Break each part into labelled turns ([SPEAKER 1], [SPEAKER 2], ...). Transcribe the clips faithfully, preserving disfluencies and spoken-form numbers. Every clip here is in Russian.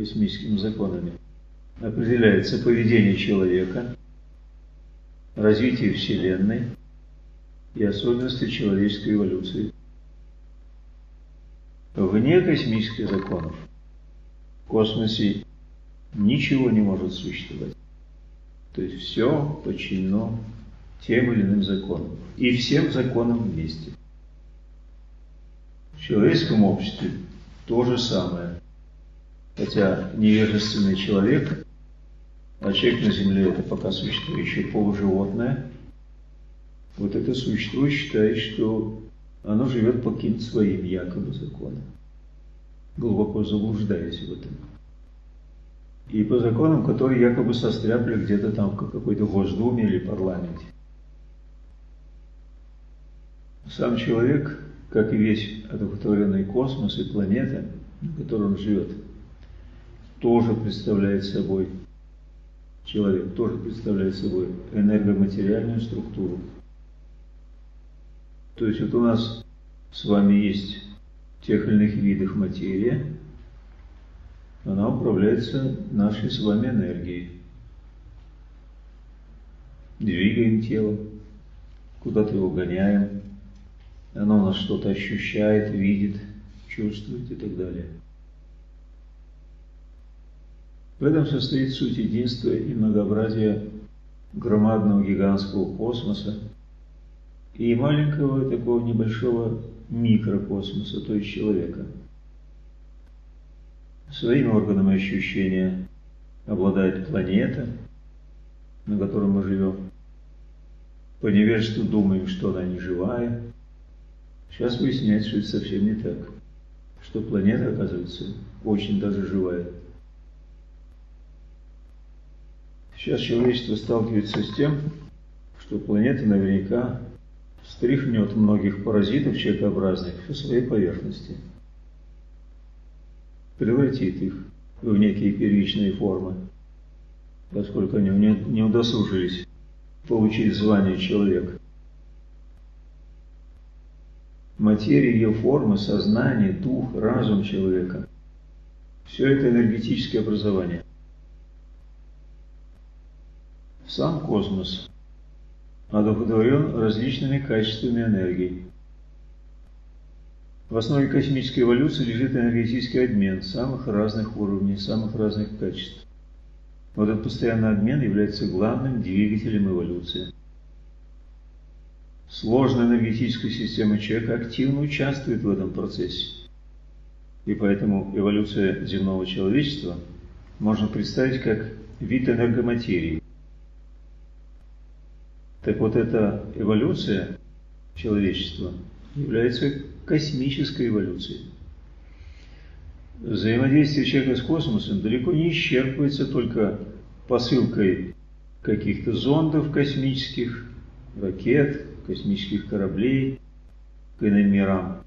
[SPEAKER 1] космическими законами определяется поведение человека, развитие Вселенной и особенности человеческой эволюции. Вне космических законов в космосе ничего не может существовать. То есть все подчинено тем или иным законам. И всем законам вместе. В человеческом обществе то же самое. Хотя невежественный человек, а человек на Земле это пока существующее полуживотное, вот это существо считает, что оно живет по каким-то своим якобы законам, глубоко заблуждаясь в этом. И по законам, которые якобы состряпли где-то там в какой-то Госдуме или парламенте. Сам человек, как и весь одухотворенный космос и планета, на которой он живет, тоже представляет собой, человек тоже представляет собой энергоматериальную структуру. То есть вот у нас с вами есть в тех или иных видах материя, она управляется нашей с вами энергией. Двигаем тело, куда-то его гоняем, оно у нас что-то ощущает, видит, чувствует и так далее. В этом состоит суть единства и многообразия громадного гигантского космоса и маленького такого небольшого микрокосмоса, то есть человека. Своими органами ощущения обладает планета, на которой мы живем. По невежеству думаем, что она не живая. Сейчас выясняется, что это совсем не так. Что планета, оказывается, очень даже живая. Сейчас человечество сталкивается с тем, что планета наверняка стряхнет многих паразитов человекообразных со своей поверхности. Превратит их в некие первичные формы, поскольку они не удосужились получить звание человека. Материя, ее формы, сознание, дух, разум человека – все это энергетическое образование. Сам космос одухотворен различными качествами энергии. В основе космической эволюции лежит энергетический обмен самых разных уровней, самых разных качеств. Вот этот постоянный обмен является главным двигателем эволюции. Сложная энергетическая система человека активно участвует в этом процессе. И поэтому эволюция земного человечества можно представить как вид энергоматерии. Так вот, эта эволюция человечества является космической эволюцией. Взаимодействие человека с космосом далеко не исчерпывается только посылкой каких-то зондов космических, ракет, космических кораблей к иным мирам.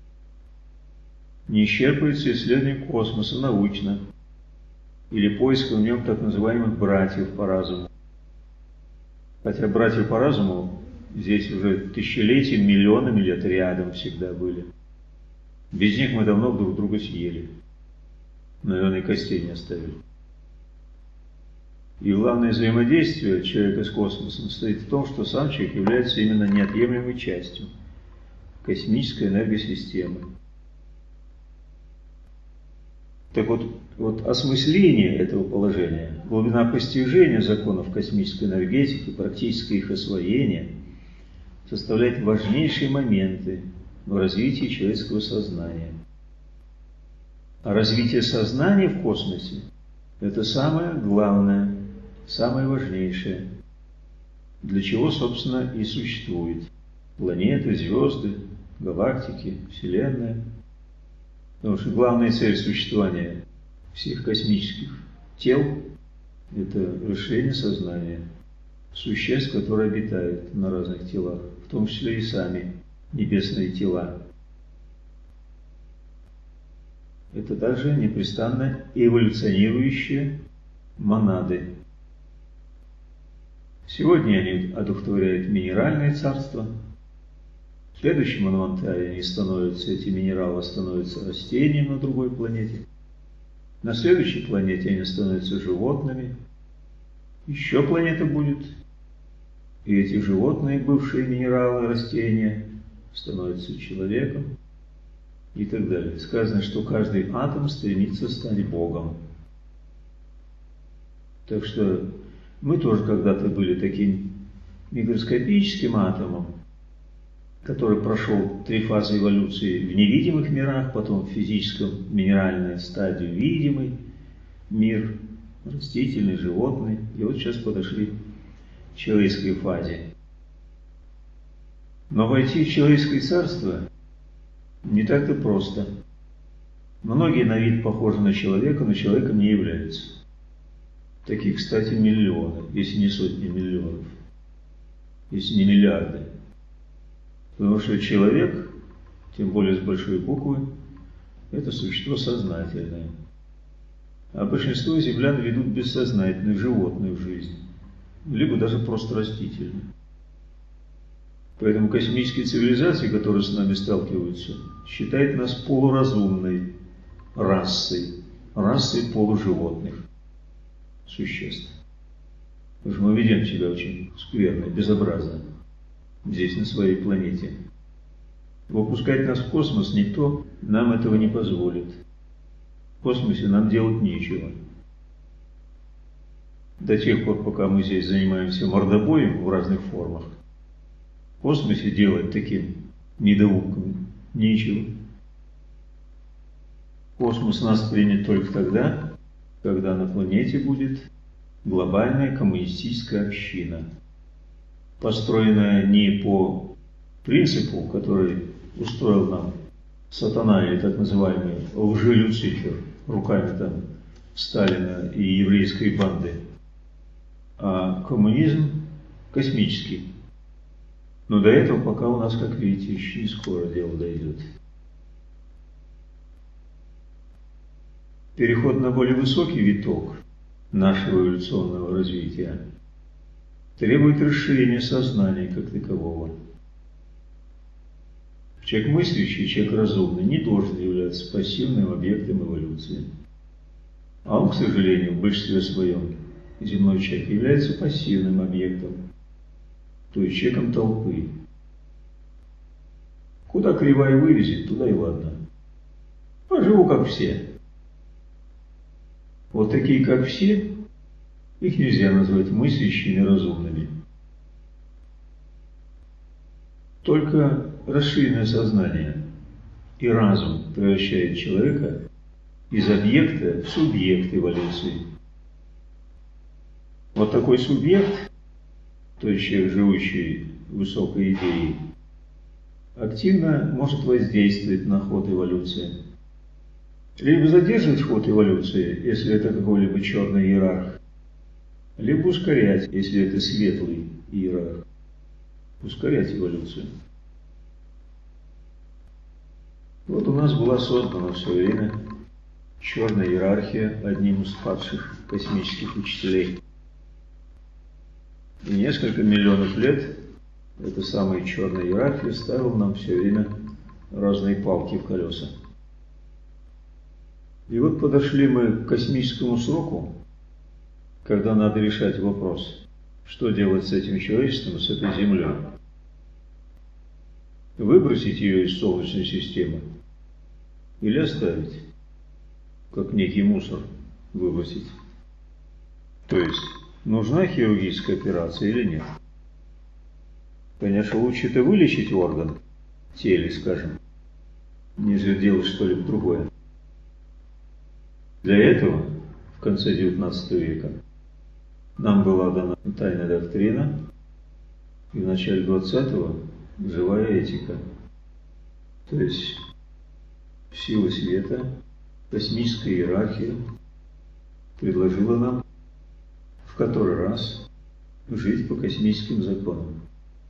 [SPEAKER 1] Не исчерпывается исследование космоса научно или поиском в нем так называемых братьев по разуму. Хотя братья по разуму здесь уже тысячелетия, миллионами лет рядом всегда были. Без них мы давно друг друга съели. Наверное, и костей не оставили. И главное взаимодействие человека с космосом состоит в том, что сам человек является именно неотъемлемой частью космической энергосистемы. Так вот, вот осмысление этого положения, глубина постижения законов космической энергетики, практическое их освоение составляет важнейшие моменты в развитии человеческого сознания. А развитие сознания в космосе – это самое главное, самое важнейшее, для чего, собственно, и существует планеты, звезды, галактики, Вселенная. Потому что главная цель существования всех космических тел – это расширение сознания существ, которые обитают на разных телах, в том числе и сами небесные тела. Это также непрестанно эволюционирующие монады. Сегодня они одухотворяют минеральное царство. В следующем инвентаре они становятся, эти минералы становятся растением на другой планете. На следующей планете они становятся животными. Еще планета будет. И эти животные, бывшие минералы, растения, становятся человеком. И так далее. Сказано, что каждый атом стремится стать Богом. Так что мы тоже когда-то были таким микроскопическим атомом, который прошел три фазы эволюции в невидимых мирах, потом в физическом, минеральной стадии видимый мир, растительный, животный. И вот сейчас подошли к человеческой фазе. Но войти в человеческое царство не так-то просто. Многие на вид похожи на человека, но человеком не являются. Таких, кстати, миллионы, если не сотни миллионов, если не миллиарды. Потому что человек, тем более с большой буквы, это существо сознательное. А большинство землян ведут бессознательную животную жизнь, либо даже просто растительную. Поэтому космические цивилизации, которые с нами сталкиваются, считают нас полуразумной расой, расой полуживотных существ. Потому что мы ведем себя очень скверно, безобразно здесь, на своей планете. Выпускать нас в космос никто нам этого не позволит. В космосе нам делать нечего. До тех пор, пока мы здесь занимаемся мордобоем в разных формах, в космосе делать таким недоумкам нечего. Космос нас примет только тогда, когда на планете будет глобальная коммунистическая община, построенная не по принципу, который устроил нам сатана или так называемый лжи-Люцифер руками там Сталина и еврейской банды, а коммунизм космический. Но до этого пока у нас, как видите, еще не скоро дело дойдет. Переход на более высокий виток нашего эволюционного развития требует расширения сознания как такового. Человек мыслящий, человек разумный не должен являться пассивным объектом эволюции. А он, к сожалению, в большинстве своем, земной человек, является пассивным объектом, то есть человеком толпы. Куда кривая вывезет, туда и ладно. Поживу как все. Вот такие, как все, их нельзя назвать мыслящими, разумными. Только расширенное сознание и разум превращает человека из объекта в субъект эволюции. Вот такой субъект, то есть человек, живущий высокой идеей, активно может воздействовать на ход эволюции. Либо задерживать ход эволюции, если это какой-либо черный иерарх, либо ускорять, если это светлый иерарх. Ускорять эволюцию. Вот у нас была создана в свое время черная иерархия одним из падших космических учителей. И несколько миллионов лет эта самая черная иерархия ставила нам все время разные палки в колеса. И вот подошли мы к космическому сроку, когда надо решать вопрос, что делать с этим человечеством, с этой Землей. Выбросить ее из Солнечной системы или оставить, как некий мусор выбросить. То есть, нужна хирургическая операция или нет? Конечно, лучше это вылечить орган в теле, скажем, нежели делать что-либо другое. Для этого в конце девятнадцатого века нам была дана тайная доктрина, и в начале двадцатого живая этика. То есть сила света, космическая иерархия предложила нам в который раз жить по космическим законам.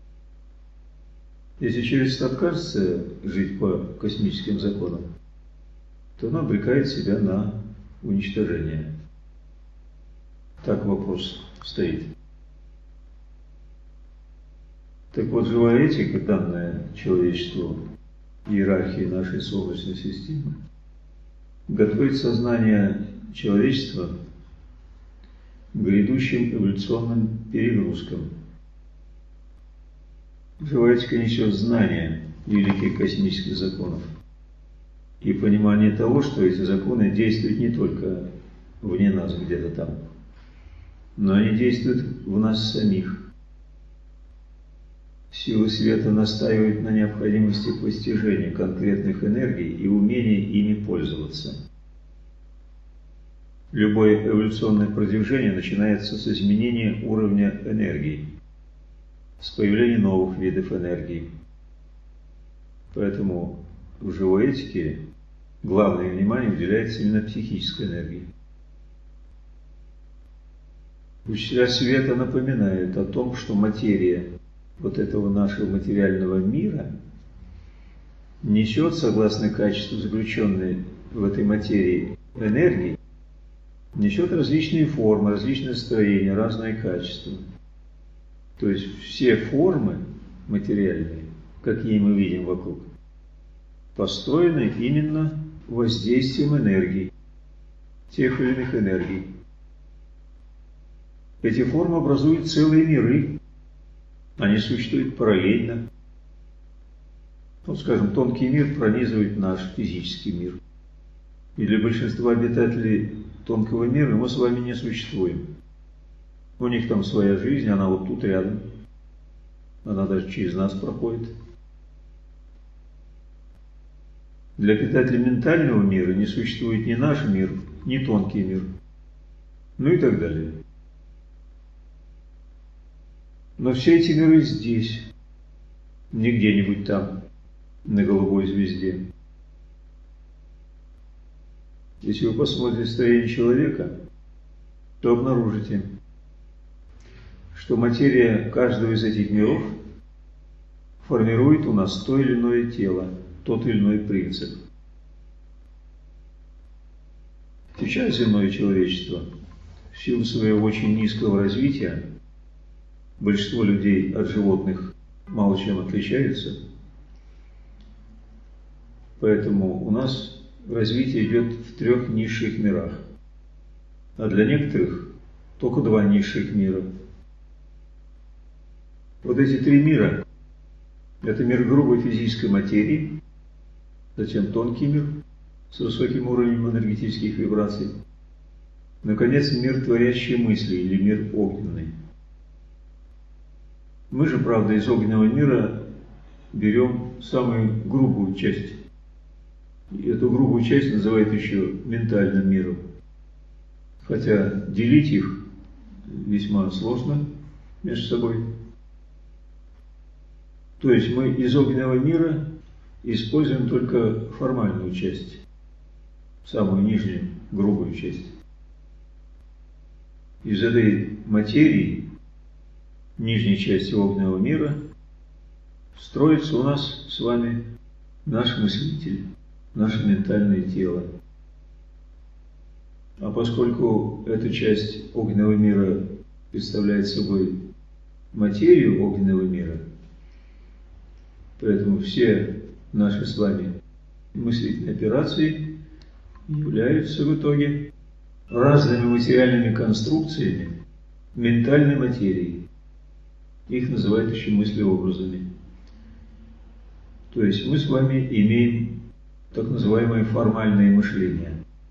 [SPEAKER 1] Если человечество откажется жить по космическим законам, то оно обрекает себя на уничтожение. Так вопрос стоит. Так вот, живая этика, данная человечеству иерархии нашей Солнечной системы, готовит сознание человечества к грядущим эволюционным перегрузкам. Живая этика несет знания великих космических законов и понимание того, что эти законы действуют не только вне нас, где-то там, но они действуют в нас самих. Силы света настаивают на необходимости постижения конкретных энергий и умения ими пользоваться. Любое эволюционное продвижение начинается с изменения уровня энергии, с появления новых видов энергии. Поэтому в живой этике главное внимание уделяется именно психической энергии. Учителя света напоминают о том, что материя вот этого нашего материального мира несет, согласно качеству заключенной в этой материи энергии, несет различные формы, различные строения, разные качества. То есть все формы материальные, какие мы видим вокруг, построены именно воздействием энергии, тех или иных энергий. Эти формы образуют целые миры, они существуют параллельно. Вот, скажем, тонкий мир пронизывает наш физический мир. И для большинства обитателей тонкого мира мы с вами не существуем. У них там своя жизнь, она вот тут рядом. Она даже через нас проходит. Для обитателей ментального мира не существует ни наш мир, ни тонкий мир. Ну и так далее. Но все эти миры здесь, не где-нибудь там, на голубой звезде. Если вы посмотрите строение человека, то обнаружите, что материя каждого из этих миров формирует у нас то или иное тело, тот или иной принцип. Сейчас земное человечество, в силу своего очень низкого развития, большинство людей от животных мало чем отличаются, поэтому у нас развитие идет в трех низших мирах, а для некоторых только два низших мира. Вот эти три мира – это мир грубой физической материи, затем тонкий мир с высоким уровнем энергетических вибраций, наконец, мир творящей мысли или мир огненный. Мы же, правда, из огненного мира берем самую грубую часть. И эту грубую часть называют еще ментальным миром. Хотя делить их весьма сложно между собой. То есть мы из огненного мира используем только формальную часть, самую нижнюю, грубую часть. Из этой материи, нижней части огненного мира, строится у нас с вами наш мыслитель, наше ментальное тело. А поскольку эта часть огненного мира представляет собой материю огненного мира, поэтому все наши с вами мыслительные операции являются в итоге разными материальными конструкциями ментальной материи. Их называют еще мыслеобразами. То есть мы с вами имеем так называемое формальное мышление.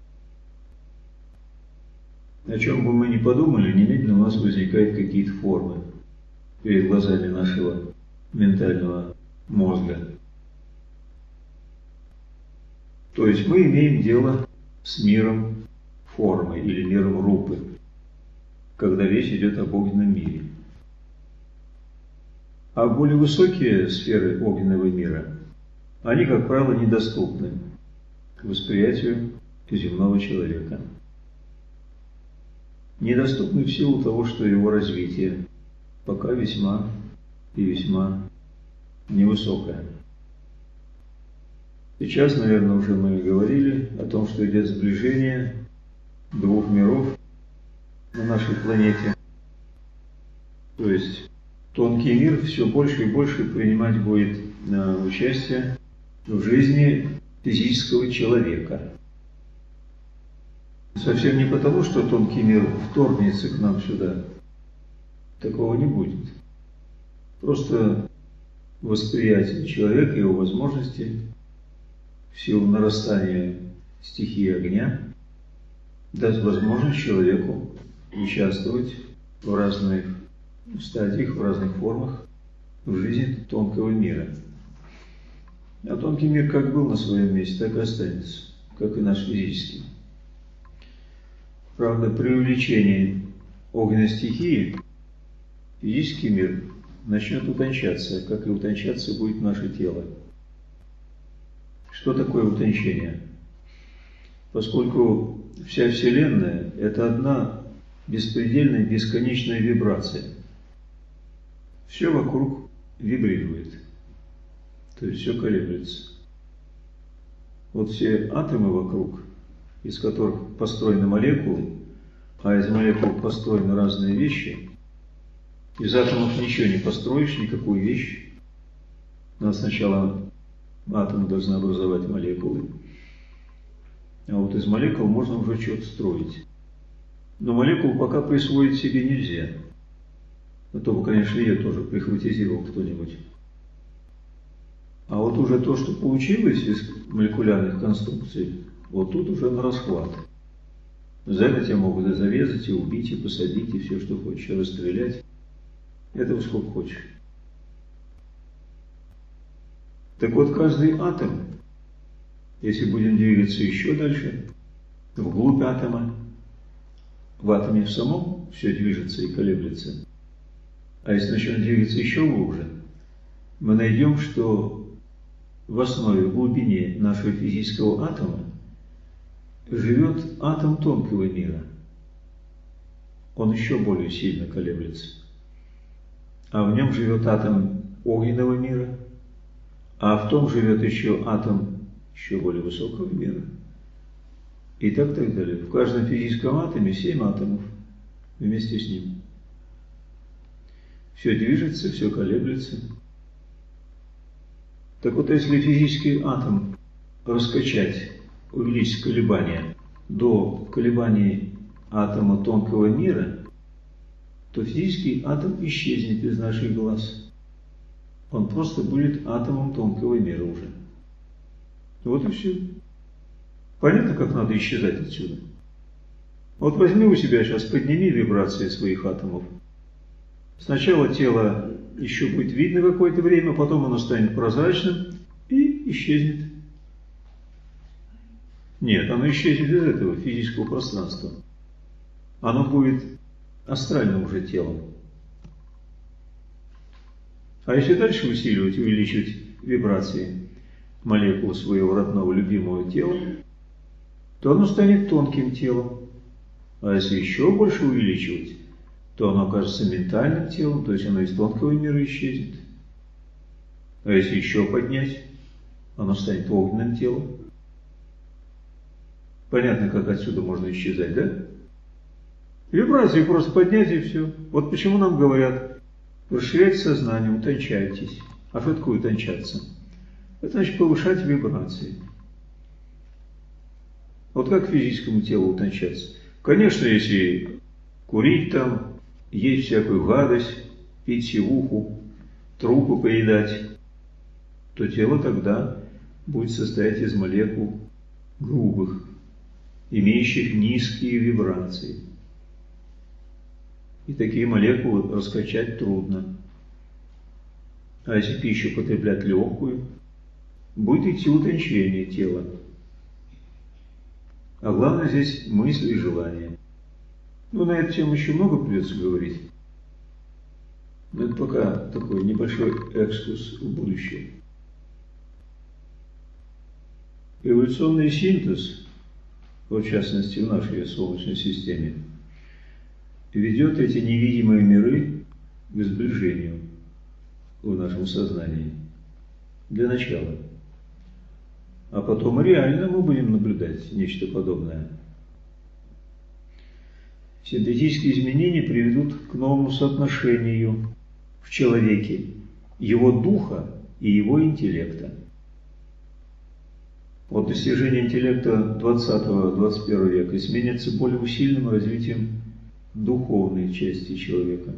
[SPEAKER 1] О чем бы мы ни подумали, немедленно у нас возникают какие-то формы перед глазами нашего ментального мозга. То есть мы имеем дело с миром формы или миром рупы, когда речь идет об огненном мире. А более высокие сферы огненного мира, они, как правило, недоступны к восприятию земного человека. Недоступны в силу того, что его развитие пока весьма и весьма невысокое. Сейчас, наверное, уже мы говорили о том, что идет сближение двух миров на нашей планете. То есть тонкий мир все больше и больше принимать будет на участие в жизни физического человека. Совсем не потому, что тонкий мир вторгнется к нам сюда. Такого не будет. Просто восприятие человека, его возможности, в силу нарастания стихии огня, даст возможность человеку участвовать в разных стадиях, в разных формах в жизни тонкого мира. А тонкий мир как был на своем месте, так и останется, как и наш физический. Правда, при увеличении огненной стихии физический мир начнет утончаться, как и утончаться будет наше тело. Что такое утончение? Поскольку вся Вселенная – это одна беспредельная, бесконечная вибрация. Все вокруг вибрирует, то есть все колеблется. Вот все атомы вокруг, из которых построены молекулы, а из молекул построены разные вещи, из атомов ничего не построишь, никакую вещь. Но сначала атомы должны образовать молекулы, а вот из молекул можно уже что-то строить. Но молекулу пока присвоить себе нельзя. А то бы, конечно, ее тоже прихватизировал кто-нибудь. А вот уже то, что получилось из молекулярных конструкций, вот тут уже на расхват. За это тебя могут и зарезать, и убить, и посадить, и все, что хочешь, и расстрелять. Этого сколько хочешь. Так вот, каждый атом, если будем двигаться еще дальше, вглубь атома, в атоме в самом все движется и колеблется. А если начнем двигаться еще глубже, мы найдем, что в основе, в глубине нашего физического атома живет атом тонкого мира. Он еще более сильно колеблется. А в нем живет атом огненного мира, а в том живет еще атом еще более высокого мира. И так, так далее. В каждом физическом атоме семь атомов вместе с ним. Все движется, все колеблется. Так вот, если физический атом раскачать, увеличить колебания до колебаний атома тонкого мира, то физический атом исчезнет из наших глаз. Он просто будет атомом тонкого мира уже. Вот и все. Понятно, как надо исчезать отсюда? Вот возьми у себя сейчас, подними вибрации своих атомов. Сначала тело еще будет видно какое-то время, потом оно станет прозрачным и исчезнет. Нет, оно исчезнет из этого физического пространства. Оно будет астральным уже телом. А если дальше усиливать, увеличивать вибрации молекул своего родного любимого тела, то оно станет тонким телом. А если еще больше увеличивать, то оно окажется ментальным телом, то есть оно из тонкого мира исчезнет. А если еще поднять, оно станет огненным телом. Понятно, как отсюда можно исчезать, да? Вибрации просто поднять и все. Вот почему нам говорят, расширяйте сознание, утончайтесь. А что такое утончаться? Это значит повышать вибрации. Вот как физическому телу утончаться? Конечно, если курить там, есть всякую гадость, пить сивуху, трупы поедать, то тело тогда будет состоять из молекул грубых, имеющих низкие вибрации. И такие молекулы раскачать трудно. А если пищу потреблять легкую, будет идти утончение тела. А главное здесь мысли и желания. Ну, на эту тему еще много придется говорить. Но это пока такой небольшой экскурс в будущее. Эволюционный синтез, вот в частности в нашей Солнечной системе, ведет эти невидимые миры к сближению в нашем сознании. Для начала. А потом реально мы будем наблюдать нечто подобное. Синтетические изменения приведут к новому соотношению в человеке его духа и его интеллекта. Вот достижение интеллекта двадцатого-двадцать первого века сменится более усиленным развитием духовной части человека.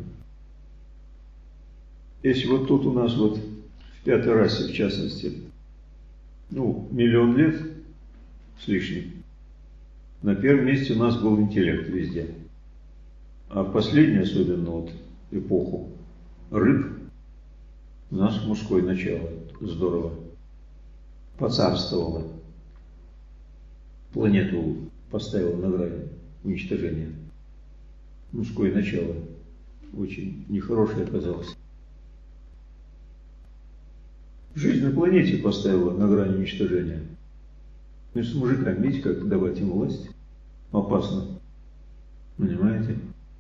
[SPEAKER 1] Если вот тут у нас вот в пятой расе, в частности, ну, миллион лет с лишним, на первом месте у нас был интеллект везде. А в последнюю, особенно вот эпоху рыб, у нас мужское начало здорово поцарствовало. Планету поставило на грани уничтожения. Мужское начало очень нехорошее оказалось. Жизнь на планете поставила на грани уничтожения. Ну, с мужиками, видите, как давать им власть? Опасно. Понимаете?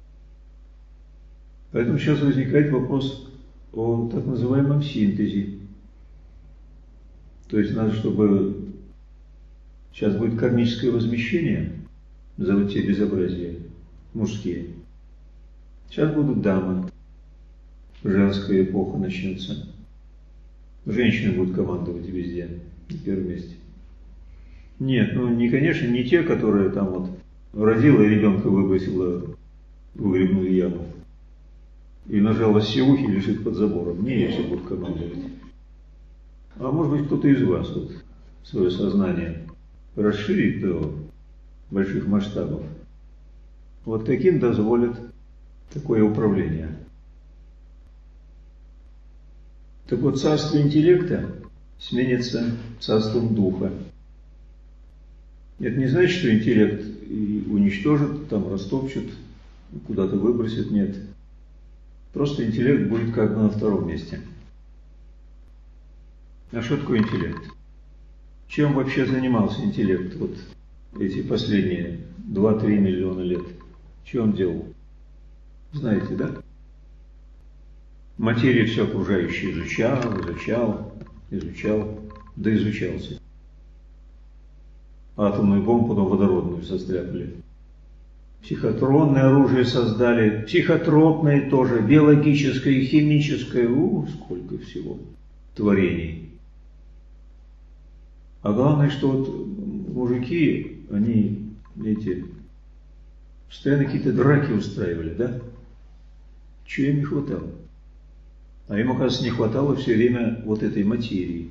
[SPEAKER 1] Поэтому сейчас возникает вопрос о так называемом синтезе. То есть надо, чтобы сейчас будет кармическое возмещение за вот те безобразия мужские. Сейчас будут дамы. Женская эпоха начнется. Женщины будут командовать везде, на первом месте. Нет, ну не, конечно, не те, которые там вот родила и ребенка выбросила в выгребную яму и нажала сеухи и лежит под забором. Не эти будут командовать. А может быть, кто-то из вас вот свое сознание расширит до больших масштабов. Вот таким дозволит такое управление. Так вот, царство интеллекта сменится царством духа. Это не значит, что интеллект и уничтожит, там растопчет, куда-то выбросит, нет. Просто интеллект будет как бы на втором месте. А что такое интеллект? Чем вообще занимался интеллект вот эти последние два-три миллиона лет? Что он делал? Знаете, да? Материю все окружающее изучал, изучал, изучал, да изучался. Атомную бомбу, потом водородную состряпали. Психотронное оружие создали, психотропное тоже, биологическое и химическое. У, сколько всего творений. А главное, что вот мужики, они, эти, постоянно какие-то драки устраивали, да? Чего им не хватало? А им, оказывается, не хватало все время вот этой материи.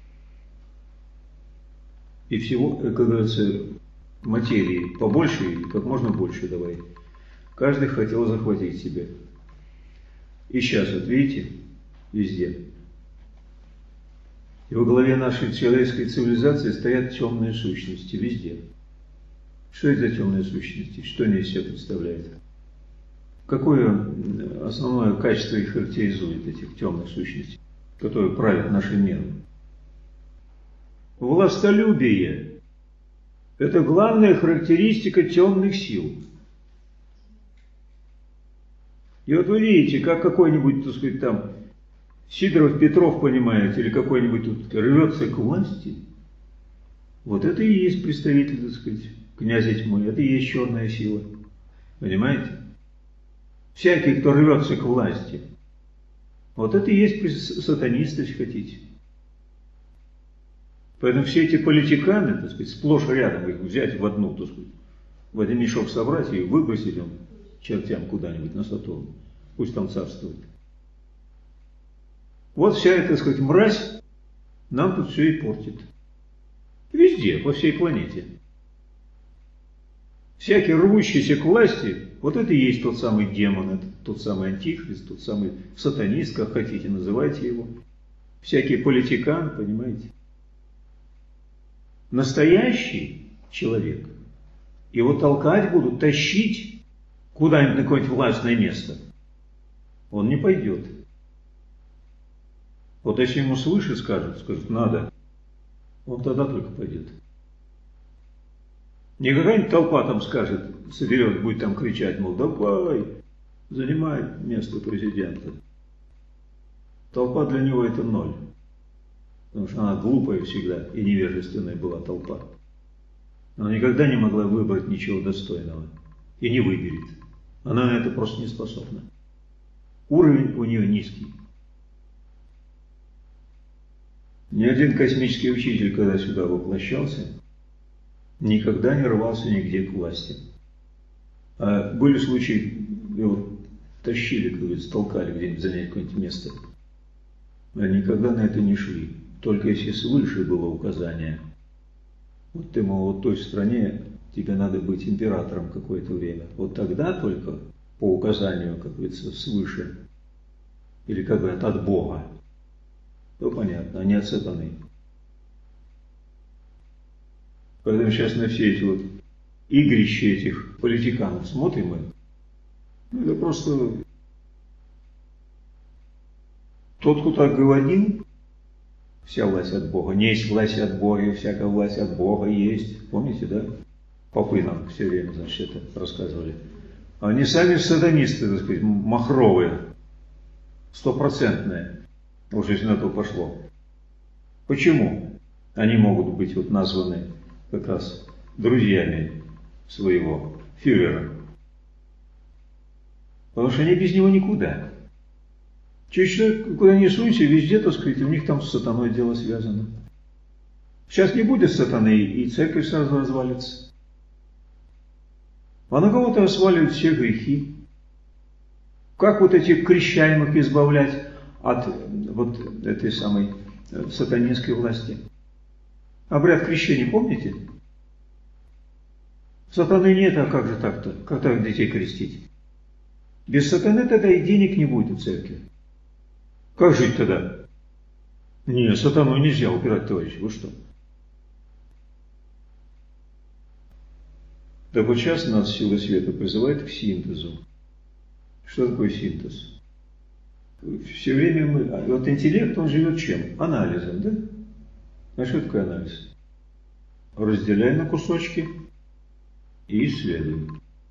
[SPEAKER 1] И всего, как говорится, материи побольше и как можно больше давай. Каждый хотел захватить себе. И сейчас, вот видите, везде. И во главе нашей человеческой цивилизации стоят темные сущности везде. Что это за темные сущности? Что они из себя представляют? Какое основное качество их характеризует, этих темных сущностей, которые правят нашим миром? Властолюбие. Это главная характеристика темных сил. И вот вы видите, как какой-нибудь, так сказать, там, Сидоров, Петров, понимаете, или какой-нибудь тут рвется к власти. Вот это и есть представитель, так сказать, князя тьмы, это и есть черная сила. Понимаете? Всякий, кто рвется к власти, вот это и есть сатанист, если хотите. Поэтому все эти политиканы, так сказать, сплошь рядом, их взять в одну, так сказать, в один мешок собрать и выбросить им чертям куда-нибудь на Сатурн. Пусть там царствует. Вот вся эта, так сказать, мразь нам тут все и портит. Везде, по всей планете. Всякий рвущийся к власти, вот это и есть тот самый демон, это тот самый антихрист, тот самый сатанист, как хотите, называйте его. Всякий политикан, понимаете. Настоящий человек, его толкать будут, тащить куда-нибудь на какое-нибудь властное место. Он не пойдет. Вот если ему свыше скажут, скажут, надо, он тогда только пойдет. Не какая-нибудь толпа там скажет, соберет, будет там кричать, мол, давай, занимай место президента. Толпа для него это ноль. Потому что она глупая всегда и невежественная была толпа. Она никогда не могла выбрать ничего достойного. И не выберет. Она на это просто не способна. Уровень у нее низкий. Ни один космический учитель, когда сюда воплощался, никогда не рвался нигде к власти. А были случаи, его тащили, как говорится, толкали где-нибудь занять какое-нибудь место. А никогда на это не шли. Только если свыше было указание. Вот ты, мол, вот в той стране тебе надо быть императором какое-то время. Вот тогда только по указанию, как говорится, свыше. Или как говорят, от Бога. То понятно, а не от сатаны. Поэтому сейчас на все эти вот игрища этих политиканов смотрим мы, ну, это просто тот, кто так говорил, вся власть от Бога, не есть власть от Бога, всякая власть от Бога есть. Помните, да? Попы нам все время, значит, это рассказывали. Они сами сатанисты, так сказать, махровые, стопроцентные, уже если на то пошло. Почему они могут быть вот названы как раз друзьями своего фюрера? Потому что они без него никуда. Чуть-чуть, куда ни сунься, везде, так сказать, у них там с сатаной дело связано. Сейчас не будет сатаны, и церковь сразу развалится. А на кого-то сваливают все грехи. Как вот этих крещаемых избавлять от вот этой самой сатанинской власти? Обряд крещения, помните? Сатаны нет, а как же так-то? Как так детей крестить? Без сатаны тогда и денег не будет в церкви. Как жить тогда? Не, сатану нельзя упирать, товарищи, вы что? Так вот сейчас нас сила света призывает к синтезу. Что такое синтез? Все время мы... Вот интеллект, он живет чем? Анализом, да? А что такое анализ? Разделяй на кусочки и исследуй.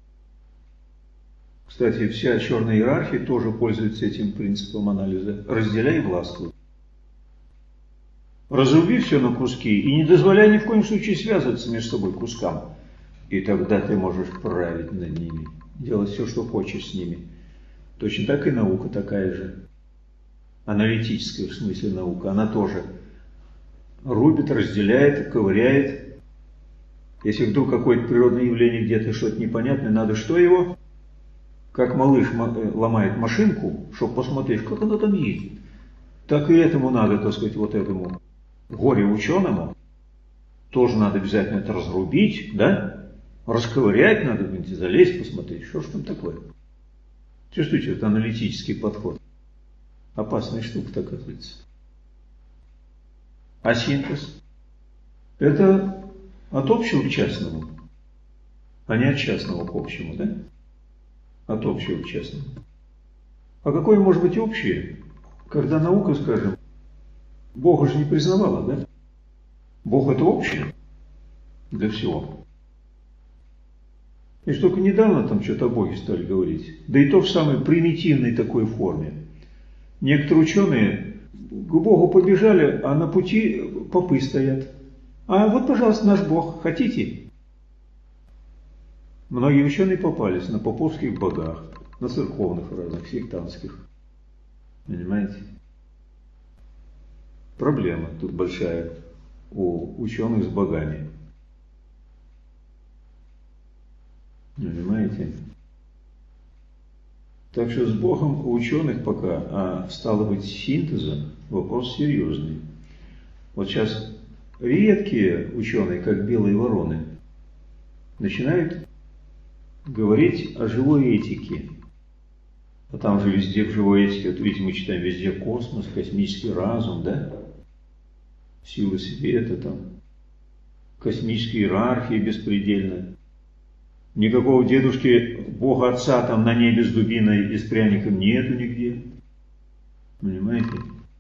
[SPEAKER 1] Кстати, вся черная иерархия тоже пользуется этим принципом анализа. Разделяй и властвуй. Разруби все на куски и не дозволяй ни в коем случае связываться между собой кускам. И тогда ты можешь править над ними, делать все, что хочешь с ними. Точно так и наука такая же. Аналитическая в смысле наука. Она тоже рубит, разделяет, ковыряет. Если вдруг какое-то природное явление где-то что-то непонятное, надо что его? Как малыш ломает машинку, чтобы посмотреть, как она там ездит. Так и этому надо, так сказать, вот этому горе-ученому тоже надо обязательно это разрубить, да? Расковырять надо, залезть, посмотреть, что ж там такое. Чувствуете, это аналитический подход. Опасная штука, оказывается. А синтез? Это от общего к частному, а не от частного к общему, да? От общего к частному. А какое может быть общее, когда наука, скажем, Бога же не признавала, да? Бог это общее для всего. И только недавно там что-то о Боге стали говорить. Да и то в самой примитивной такой форме. Некоторые ученые к Богу побежали, а на пути попы стоят. А вот, пожалуйста, наш Бог, хотите? Многие ученые попались на поповских богах, на церковных разных, сектантских. Понимаете? Проблема тут большая у ученых с богами. Понимаете? Так что с Богом у ученых пока, а стало быть синтезом, вопрос серьезный. Вот сейчас редкие ученые, как белые вороны, начинают говорить о живой этике. А там же везде в живой этике, вот видите, мы читаем везде космос, космический разум, да? Силы света там, космическая иерархия беспредельная. Никакого дедушки Бога Отца там на небе с дубиной и с пряником нету нигде. Понимаете?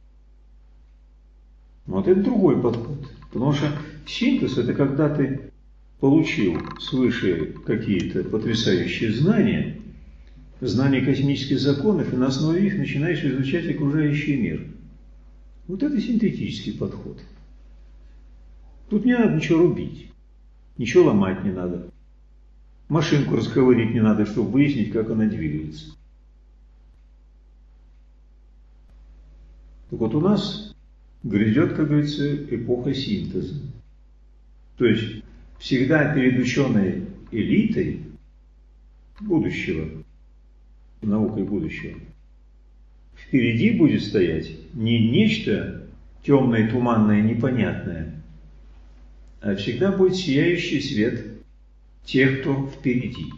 [SPEAKER 1] Вот это другой подход. Потому что синтез – это когда ты получил свыше какие-то потрясающие знания, знания космических законов, и на основе их начинаешь изучать окружающий мир. Вот это синтетический подход. Тут не надо ничего рубить, ничего ломать не надо. Машинку расковырить не надо, чтобы выяснить, как она двигается. Так вот у нас грядет, как говорится, эпоха синтеза. То есть всегда перед ученой элитой будущего, наукой будущего, впереди будет стоять не нечто темное, туманное, непонятное, а всегда будет сияющий свет тех, кто впереди.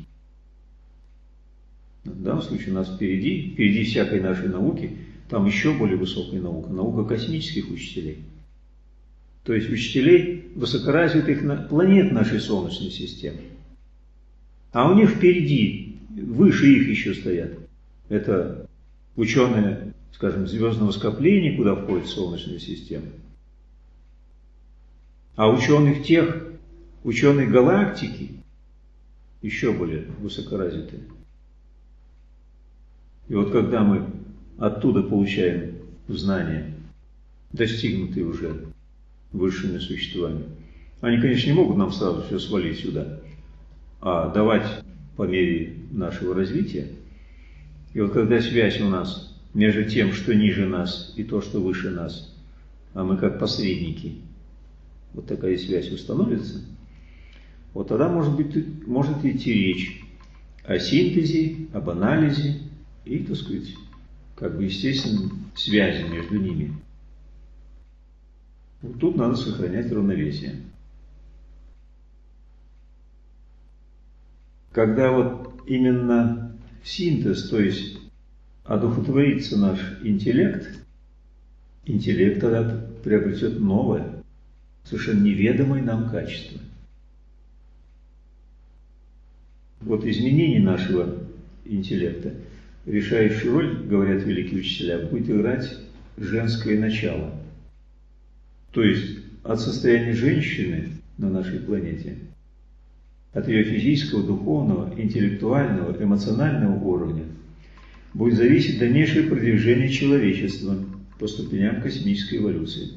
[SPEAKER 1] В данном случае у нас впереди, впереди всякой нашей науки, там еще более высокая наука, наука космических учителей. То есть учителей высокоразвитых планет нашей Солнечной системы. А у них впереди, выше их еще стоят. Это ученые, скажем, звездного скопления, куда входит Солнечная система. А ученых тех, ученые галактики, еще более высокоразвитые. И вот когда мы оттуда получаем знания, достигнутые уже высшими существами, они, конечно, не могут нам сразу все свалить сюда, а давать по мере нашего развития. И вот когда связь у нас между тем, что ниже нас, и то, что выше нас, а мы как посредники, вот такая связь установится, вот тогда может быть, может идти речь о синтезе, об анализе и, так сказать, как бы естественной связи между ними. Вот тут надо сохранять равновесие. Когда вот именно синтез, то есть одухотворится наш интеллект, интеллект тогда приобретет новое, совершенно неведомое нам качество. Вот изменение нашего интеллекта, решающую роль, говорят великие учителя, будет играть женское начало. То есть от состояния женщины на нашей планете, от ее физического, духовного, интеллектуального, эмоционального уровня будет зависеть дальнейшее продвижение человечества по ступеням космической эволюции.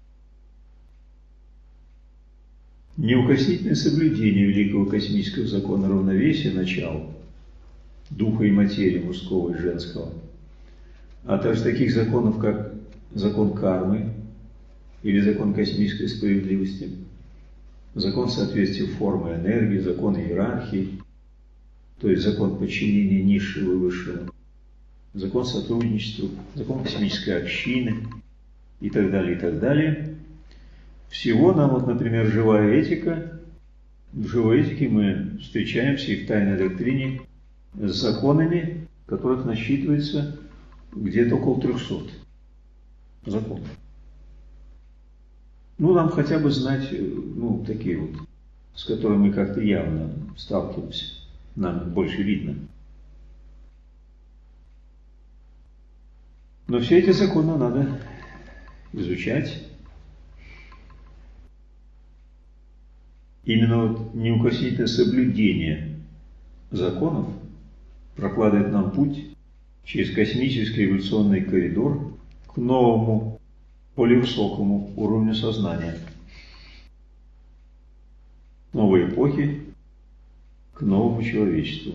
[SPEAKER 1] Неукоснительное соблюдение великого космического закона равновесия начал духа и материи мужского и женского, а также таких законов, как закон кармы или закон космической справедливости, закон соответствия формы и энергии, закон иерархии, то есть закон подчинения низшего и высшего, закон сотрудничества, закон космической общины и так далее, и так далее. Всего нам, вот, например, живая этика. В живой этике мы встречаемся и в тайной доктрине с законами, которых насчитывается где-то около трехсот законов. Ну, нам хотя бы знать, ну, такие вот, с которыми мы как-то явно сталкиваемся, нам больше видно. Но все эти законы надо изучать. Именно вот неукоснительное соблюдение законов прокладывает нам путь через космический эволюционный коридор к новому, более высокому уровню сознания, новой эпохи, к новому человечеству.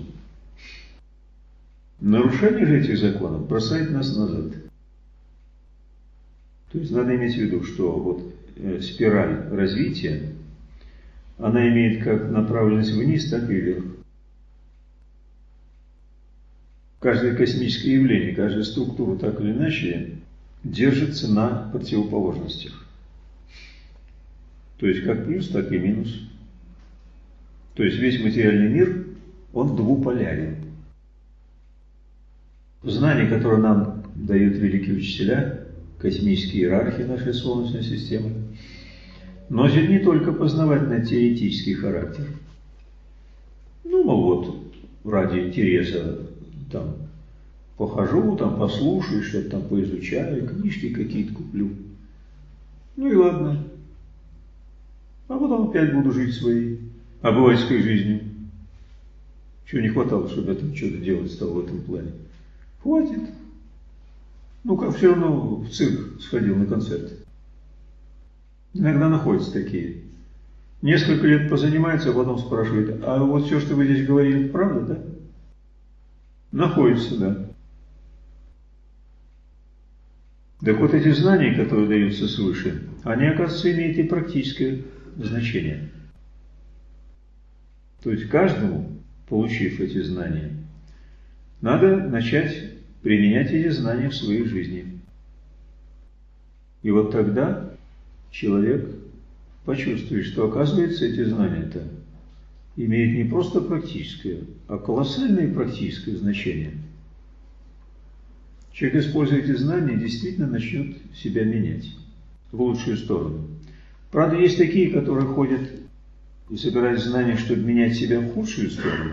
[SPEAKER 1] Нарушение же этих законов бросает нас назад. То есть надо иметь в виду, что вот э, спираль развития, она имеет как направленность вниз, так и вверх. Каждое космическое явление, каждая структура так или иначе держится на противоположностях. То есть как плюс, так и минус. То есть весь материальный мир, он двуполярен. Знания, которые нам дают великие учителя, космические иерархии нашей Солнечной системы, носит не только познавательно-теоретический характер. Ну, мол, вот ради интереса там похожу, там послушаю, что-то там поизучаю, книжки какие-то куплю. Ну и ладно. А потом опять буду жить своей обывательской жизнью. Чего не хватало, чтобы я там что-то делать стал в этом плане. Хватит. Ну, как все равно в цирк сходил на концерт. Иногда находятся такие. Несколько лет позанимается, а потом спрашивает, а вот все, что вы здесь говорили, это правда, да? Находится, да. Так вот, эти знания, которые даются свыше, они, оказывается, имеют и практическое значение. То есть каждому, получив эти знания, надо начать применять эти знания в своей жизни. И вот тогда человек почувствует, что, оказывается, эти знания-то имеют не просто практическое, а колоссальное практическое значение. Человек, используя эти знания, действительно начнет себя менять в лучшую сторону. Правда, есть такие, которые ходят и собирают знания, чтобы менять себя в худшую сторону.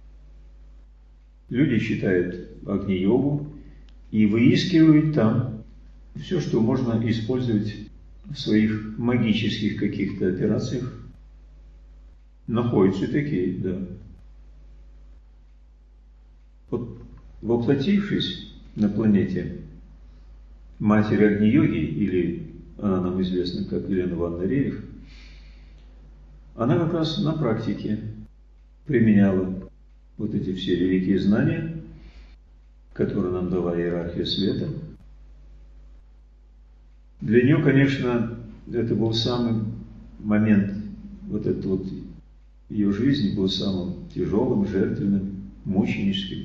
[SPEAKER 1] Люди читают Агни-йогу и выискивают там все, что можно использовать в своих магических каких-то операциях. Находятся такие, да. Вот воплотившись на планете матери Агни-йоги, или она нам известна как Елена Ивановна Рерих, она как раз на практике применяла вот эти все великие знания, которые нам дала иерархия света. Для нее, конечно, это был самый момент, вот этот вот ее жизни был самым тяжелым, жертвенным, мученическим.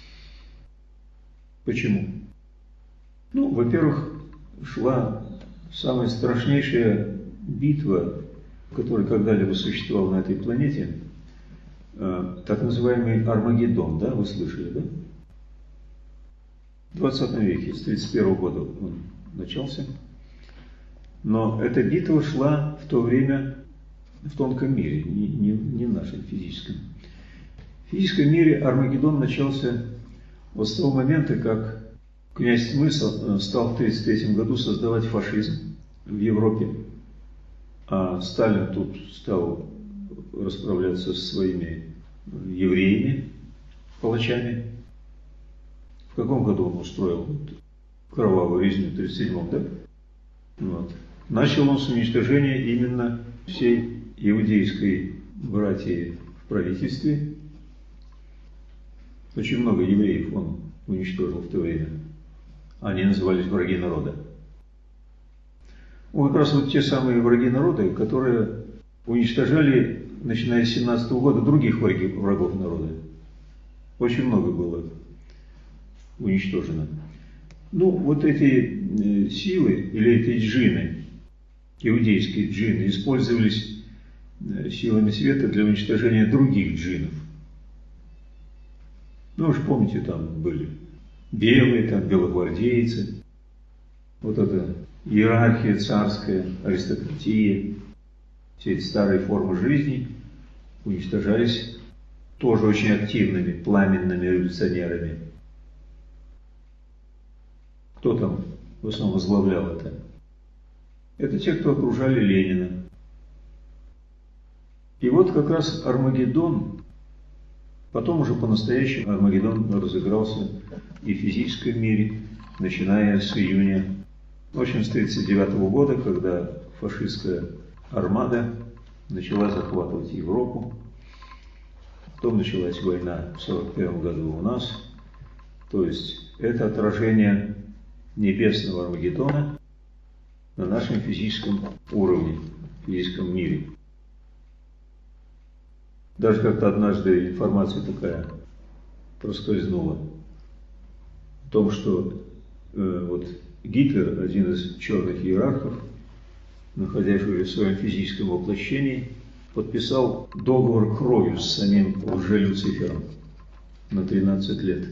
[SPEAKER 1] Почему? Ну, во-первых, шла самая страшнейшая битва, которая когда-либо существовала на этой планете, так называемый Армагеддон, да, вы слышали, да? В двадцатом веке, с тридцать первого года он начался. Но эта битва шла в то время в тонком мире, не, не, не в нашем физическом. В физическом мире Армагеддон начался вот с того момента, как князь Тьмы стал в тридцать третьем году создавать фашизм в Европе, а Сталин тут стал расправляться со своими евреями, палачами. В каком году он устроил вот кровавую резню в тридцать седьмом, да? Вот. Начал он с уничтожения именно всей иудейской братьи в правительстве. Очень много евреев он уничтожил в то время. Они назывались враги народа. Вот как раз вот те самые враги народа, которые уничтожали, начиная с семнадцатого года, других врагов, врагов народа. Очень много было уничтожено. Ну, вот эти силы, или эти джинны, иудейские джинны, использовались силами света для уничтожения других джиннов. Ну, вы же помните, там были белые, там белогвардейцы, вот эта иерархия царская, аристократия, все эти старые формы жизни уничтожались тоже очень активными, пламенными революционерами. Кто там в основном возглавлял это? Это те, кто окружали Ленина. И вот как раз Армагеддон, потом уже по-настоящему Армагеддон разыгрался и в физическом мире, начиная с июня, в общем, с тридцать девятого года, когда фашистская армада начала захватывать Европу. Потом началась война в сорок первом году у нас. То есть это отражение небесного Армагеддона на нашем физическом уровне, в физическом мире. Даже как-то однажды информация такая проскользнула о том, что э, вот Гитлер, один из черных иерархов, находящийся в своем физическом воплощении, подписал договор кровью с самим лже-Люцифером на тринадцать лет.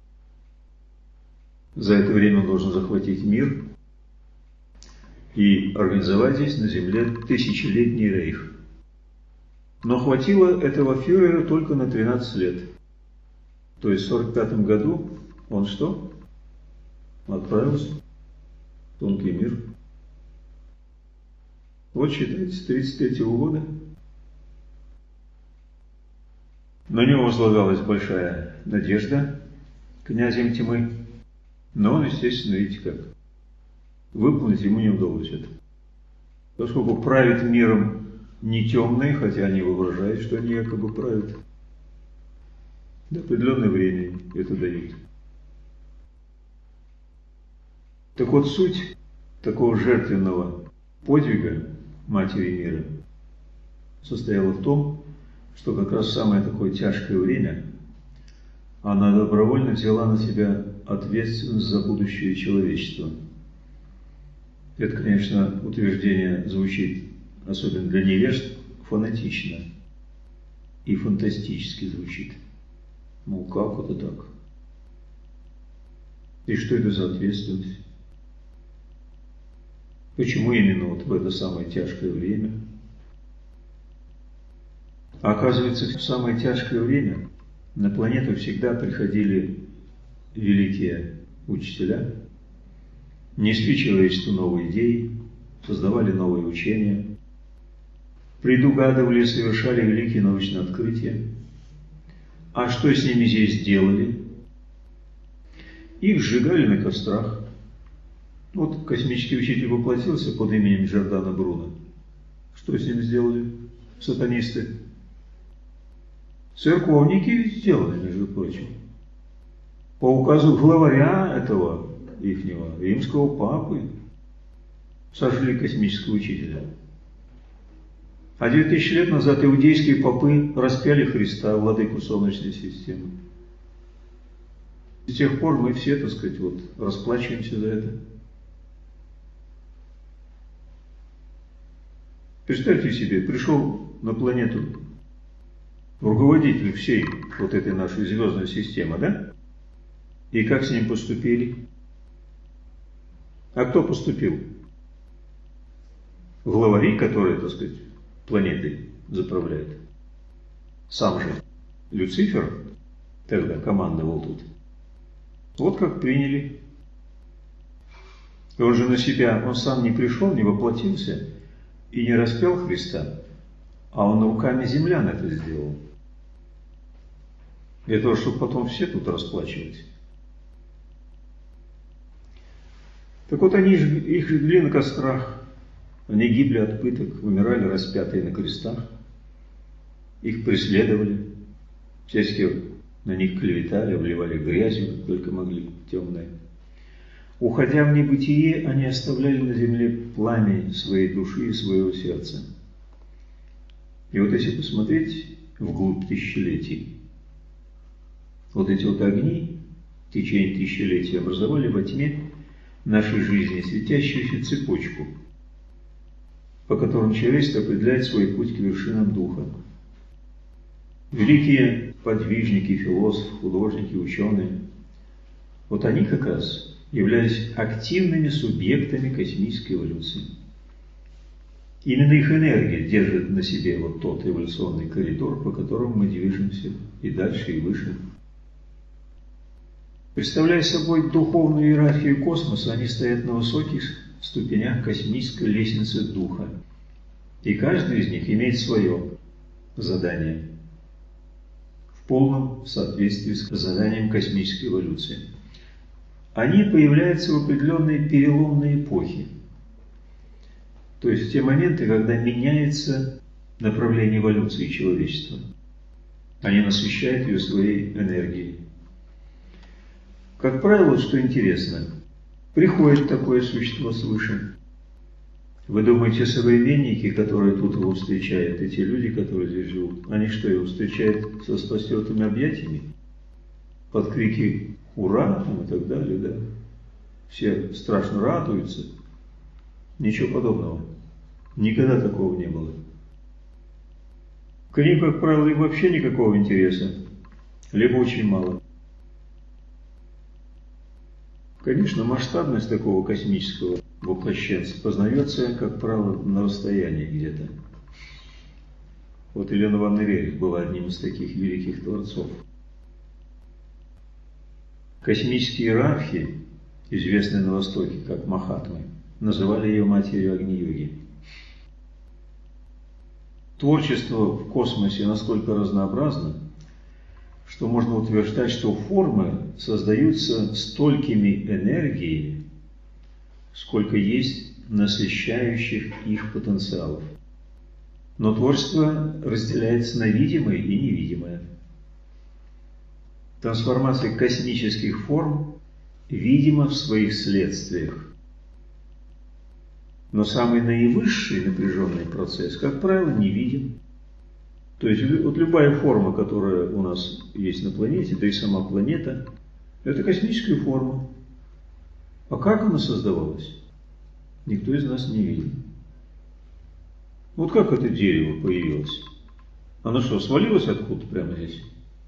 [SPEAKER 1] За это время он должен захватить мир и организовать здесь на земле тысячелетний рейх. Но хватило этого фюрера только на тринадцать лет. То есть в сорок пятом году он что? Отправился в тонкий мир. Вот считайте, с тридцать третьего года. На него возлагалась большая надежда князем Тьмы. Но он, естественно, видите как, выполнить ему не удалось это. Поскольку правит миром не темные, хотя они воображают, что они якобы правят. До определенного времени это дают. Так вот, суть такого жертвенного подвига Матери мира состояла в том, что как раз в самое такое тяжкое время она добровольно взяла на себя ответственность за будущее человечества. Это, конечно, утверждение звучит, особенно для невежд, фанатично и фантастически звучит. Ну, как это так? И что это за ответственность? Почему именно вот в это самое тяжкое время? Оказывается, в самое тяжкое время на планету всегда приходили великие учителя, несли человечеству новые идеи, создавали новые учения, предугадывали и совершали великие научные открытия. А что с ними здесь делали? Их сжигали на кострах. Вот космический учитель воплотился под именем Джордано Бруно. Что с ним сделали сатанисты? Церковники сделали, между прочим. По указу главаря этого ихнего римского папы сожгли космического учителя. А две тысячи лет назад иудейские попы распяли Христа, владыку Солнечной системы. С тех пор мы все, так сказать, вот, расплачиваемся за это. Представьте себе, пришел на планету руководитель всей вот этой нашей звездной системы, да? И как с ним поступили? А кто поступил? Главари, которые, так сказать, планетой заправляют. Сам же Люцифер тогда командовал тут. Вот как приняли. И он же на себя, он сам не пришел, не воплотился и не распял Христа, а он руками землян это сделал. Для того, чтобы потом все тут расплачивать. Так вот, они их жгли на кострах, они гибли от пыток, умирали распятые на крестах, их преследовали, всячески на них клеветали, обливали грязью, как только могли, темной. Уходя в небытие, они оставляли на земле пламя своей души и своего сердца. И вот если посмотреть вглубь тысячелетий, вот эти вот огни в течение тысячелетий образовали во тьме нашей жизни светящуюся цепочку, по которым человечество определяет свой путь к вершинам духа. Великие подвижники, философы, художники, ученые, вот они как раз являлись активными субъектами космической эволюции. Именно их энергия держит на себе вот тот эволюционный коридор, по которому мы движемся и дальше, и выше. Представляя собой духовную иерархию космоса, они стоят на высоких ступенях космической лестницы духа. И каждый из них имеет свое задание в полном соответствии с заданием космической эволюции. Они появляются в определенные переломные эпохи. То есть в те моменты, когда меняется направление эволюции человечества. Они насыщают ее своей энергией. Как правило, что интересно, приходит такое существо свыше. Вы думаете, современники, которые тут его встречают, эти люди, которые здесь живут, они что, его встречают со распростертыми объятиями? Под крики «Ура!» и так далее, да? Все страшно радуются. Ничего подобного. Никогда такого не было. К ним, как правило, вообще никакого интереса, либо очень мало. Конечно, масштабность такого космического воплощенца познается, как правило, на расстоянии где-то. Вот Елена Ивановна Рерих была одним из таких великих творцов. Космические иерархи, известные на Востоке как Махатмы, называли ее матерью Агни-йоги. Творчество в космосе настолько разнообразно, что можно утверждать, что формы создаются столькими энергиями, сколько есть насыщающих их потенциалов. Но творчество разделяется на видимое и невидимое. Трансформация космических форм видимо в своих следствиях. Но самый наивысший напряженный процесс, как правило, не видим. То есть вот любая форма, которая у нас есть на планете, да и сама планета, это космическая форма. А как она создавалась, никто из нас не видит. Вот как это дерево появилось? Оно что, свалилось откуда прямо здесь?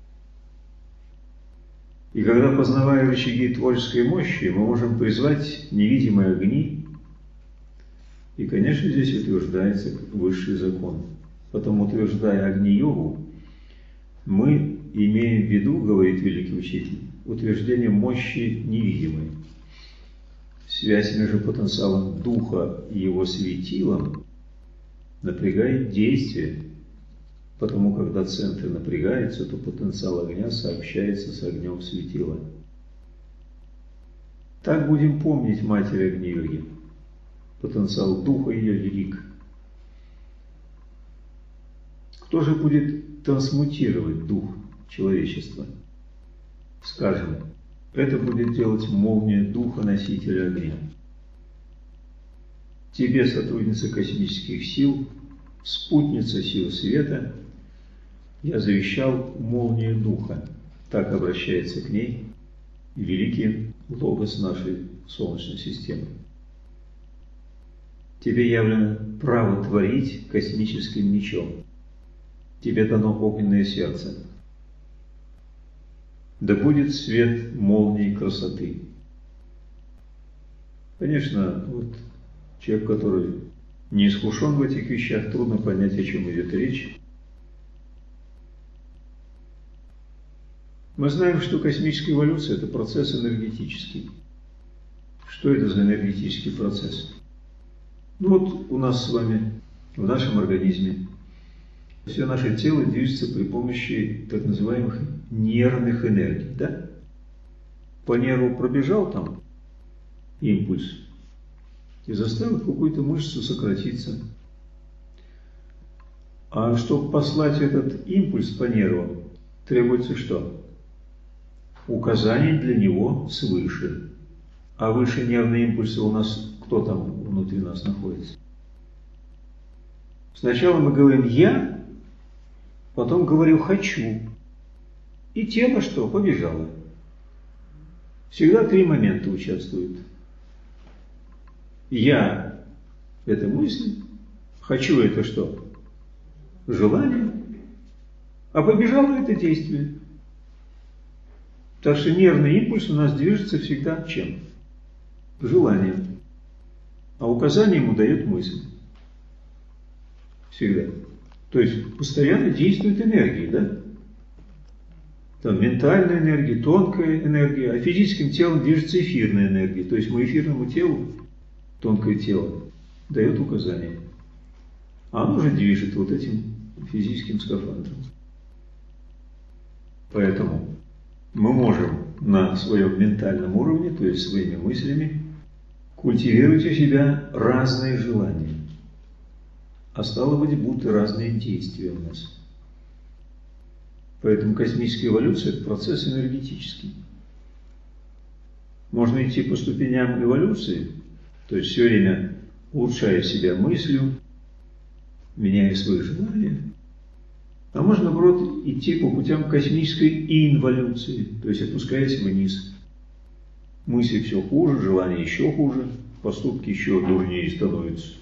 [SPEAKER 1] И когда, познавая рычаги творческой мощи, мы можем призвать невидимые огни, и, конечно, здесь утверждается высший закон. Потому, утверждая Агни-йогу, мы имеем в виду, говорит великий учитель, утверждение мощи невидимой. Связь между потенциалом духа и его светилом напрягает действие, потому когда центр напрягается, то потенциал огня сообщается с огнем светила. Так будем помнить Матерь Агни-йоги. Потенциал духа ее велик. Кто же будет трансмутировать дух человечества? Скажем, это будет делать молния духа носителя огня. Тебе, сотрудница космических сил, спутница сил света, я завещал молнию духа. Так обращается к ней великий логос нашей Солнечной системы. Тебе явлено право творить космическим мечом. Тебе дано огненное сердце. Да будет свет молнии красоты. Конечно, вот человек, который не искушен в этих вещах, трудно понять, о чем идет речь. Мы знаем, что космическая эволюция – это процесс энергетический. Что это за энергетический процесс? Ну вот у нас с вами, в нашем организме, все наше тело движется при помощи так называемых нервных энергий, да? По нерву пробежал там импульс и заставил какую-то мышцу сократиться. А чтобы послать этот импульс по нерву, требуется что? Указание для него свыше. А выше нервные импульсы у нас, кто там внутри нас находится? Сначала мы говорим «я», потом говорю «хочу». И тело что? Побежало. Всегда три момента участвуют. «Я» – это мысль, «хочу» – это что? Желание, а побежало – это действие. Так что нервный импульс у нас движется всегда чем? Желанием. А указание ему дает мысль. Всегда. То есть постоянно действует энергия, да? Там ментальная энергия, тонкая энергия, а физическим телом движется эфирная энергия. То есть мы эфирному телу, тонкое тело, дает указание. А оно же движет вот этим физическим скафандром. Поэтому мы можем на своем ментальном уровне, то есть своими мыслями, культивировать у себя разные желания. А стало быть, будут и разные действия у нас. Поэтому космическая эволюция – это процесс энергетический. Можно идти по ступеням эволюции, то есть все время улучшая себя мыслью, меняя свои желания. А можно, наоборот, идти по путям космической инволюции, то есть опускаясь вниз. Мысли все хуже, желания еще хуже, поступки еще дурнее становятся.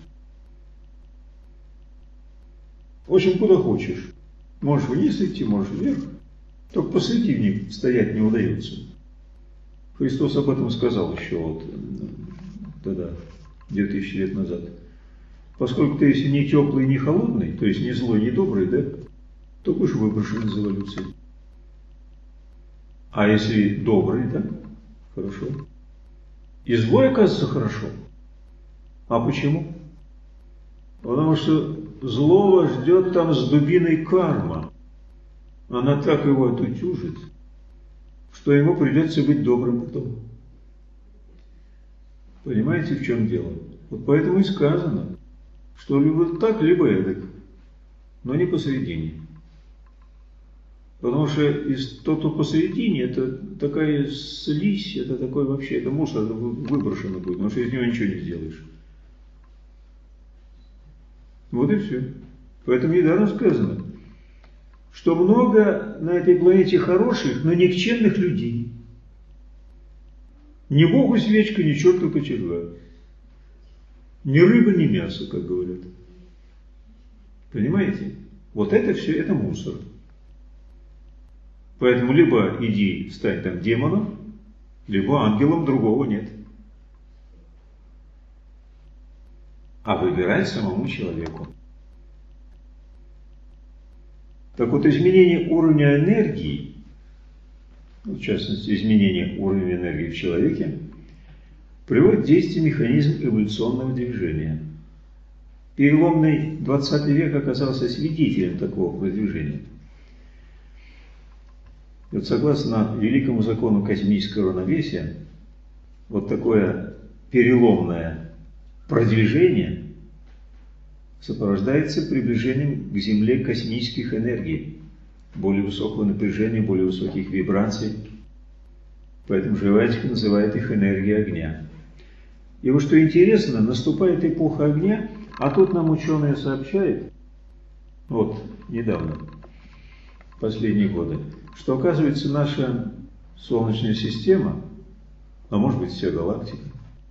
[SPEAKER 1] В общем, куда хочешь. Можешь вниз идти, можешь вверх. Только посреди в них стоять не удается. Христос об этом сказал еще вот тогда, две тысячи лет назад. Поскольку ты, если не теплый, не холодный, то есть не злой, не добрый, да, то будешь выброшен из эволюции. А если добрый, да, хорошо. И злой, оказывается, хорошо. А почему? Потому что злого ждет там с дубиной карма. Она так его отутюжит, что ему придется быть добрым потом. Понимаете, в чем дело? Вот поэтому и сказано, что либо так, либо эдак, но не посередине. Потому что из, то, что посередине, это такая слизь, это такой вообще, это мусор выброшено будет, потому что из него ничего не сделаешь. Вот и все. Поэтому недаром сказано, что много на этой планете хороших, но никчемных людей. Ни Богу свечка, ни черту кочерга. Ни рыба, ни мясо, как говорят. Понимаете? Вот это все, это мусор. Поэтому либо иди стань там демоном, либо ангелом, другого нет. А выбирать самому человеку. Так вот, изменение уровня энергии, в частности, изменение уровня энергии в человеке, приводит в действие механизм эволюционного движения. Переломный двадцатый век оказался свидетелем такого продвижения. И вот согласно великому закону космического равновесия, вот такое переломное продвижение сопровождается приближением к Земле космических энергий, более высокого напряжения, более высоких вибраций. Поэтому Живаечка называет их энергией огня. И вот что интересно, наступает эпоха огня, а тут нам ученые сообщают, вот недавно, последние годы, что оказывается наша Солнечная система, а может быть вся галактика,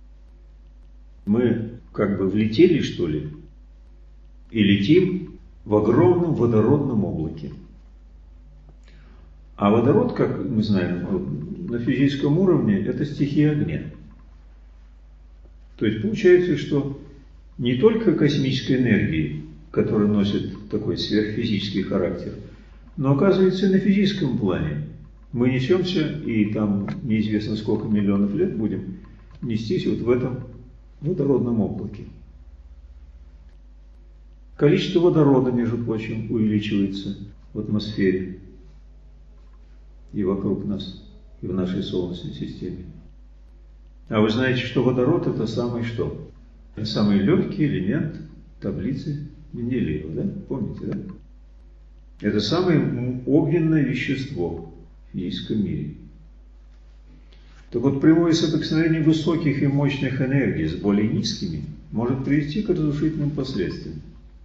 [SPEAKER 1] мы как бы влетели, что ли, и летим в огромном водородном облаке. А водород, как мы знаем, на физическом уровне, это стихия огня. То есть получается, что не только космической энергии, которая носит такой сверхфизический характер, но оказывается и на физическом плане. Мы несемся, и там неизвестно сколько миллионов лет будем нестись вот в этом водородном облаке. Количество водорода, между прочим, увеличивается в атмосфере и вокруг нас, и в нашей Солнечной системе. А вы знаете, что водород – это самый что? Самый легкий элемент таблицы Менделеева, да? Помните, да? Это самое огненное вещество в физическом мире. Так вот, прямое соприкосновение высоких и мощных энергий с более низкими может привести к разрушительным последствиям.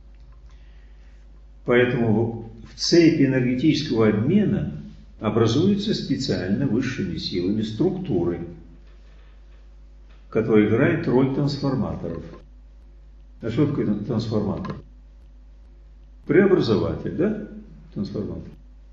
[SPEAKER 1] Поэтому в цепи энергетического обмена образуются специально высшими силами структуры, которые играют роль трансформаторов. А что такое трансформатор? Преобразователь, да? Трансформатор.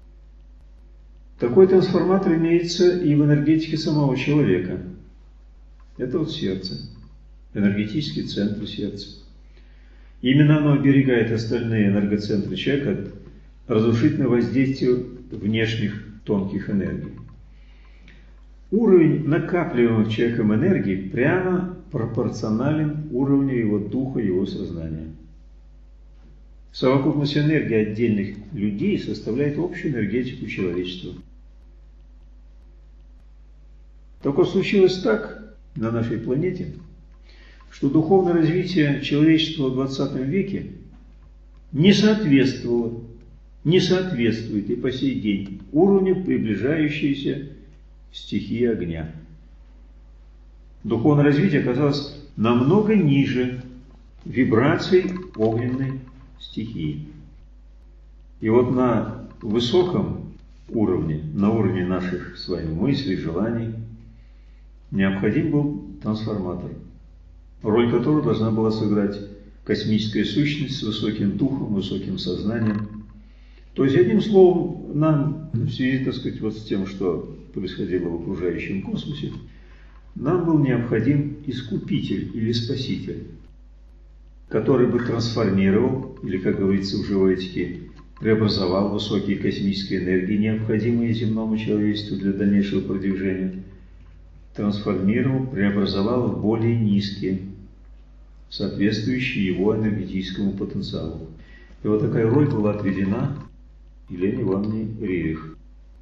[SPEAKER 1] Такой трансформатор имеется и в энергетике самого человека. Это вот сердце, энергетический центр сердца. Именно оно оберегает остальные энергоцентры человека от разрушительного воздействия внешних тонких энергий. Уровень накапливаемых человеком энергии прямо пропорционален уровню его духа, его сознания. Совокупность энергии отдельных людей составляет общую энергетику человечества. Только случилось так на нашей планете, что духовное развитие человечества в двадцатом веке не соответствовало, не соответствует и по сей день уровню приближающейся стихии огня. Духовное развитие оказалось намного ниже вибраций огненной стихии. И вот на высоком уровне, на уровне наших с вами мыслей, желаний, необходим был трансформатор, роль которого должна была сыграть космическая сущность с высоким духом, высоким сознанием. То есть, одним словом, нам, в связи, так сказать, вот с тем, что происходило в окружающем космосе, нам был необходим искупитель или спаситель, который бы трансформировал, или, как говорится в живой этике, преобразовал высокие космические энергии, необходимые земному человечеству для дальнейшего продвижения, трансформировал, преобразовал в более низкие, соответствующие его энергетическому потенциалу. И вот такая роль была отведена Елене Ивановне Рерих.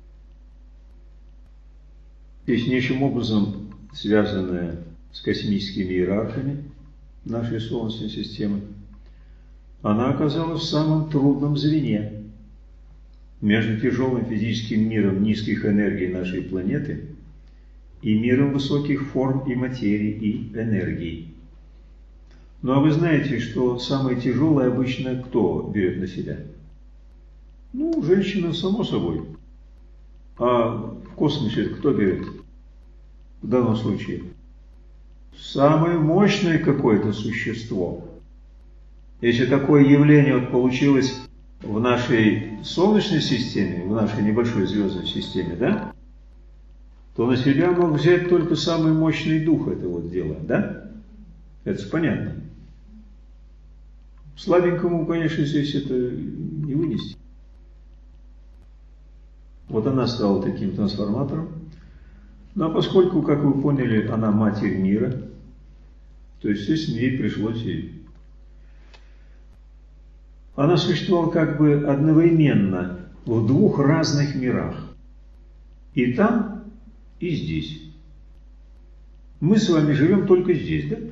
[SPEAKER 1] Теснейшим образом связанная с космическими иерархами нашей Солнечной системы, она оказалась в самом трудном звене между тяжелым физическим миром низких энергий нашей планеты и миром высоких форм и материи и энергии. Ну а вы знаете, что самое тяжелое обычно кто берет на себя? Ну, женщина, само собой. А в космосе кто берет? В данном случае самое мощное какое-то существо. Если такое явление вот получилось в нашей Солнечной системе, в нашей небольшой звездной системе, да, то на себя мог взять только самый мощный дух этого дела, да? Это понятно. Слабенькому, конечно, здесь это не вынести. Вот она стала таким трансформатором. Ну а поскольку, как вы поняли, она матерь мира, то, естественно, ей пришлось и... Она существовала как бы одновременно в двух разных мирах. И там, и здесь. Мы с вами живем только здесь, да?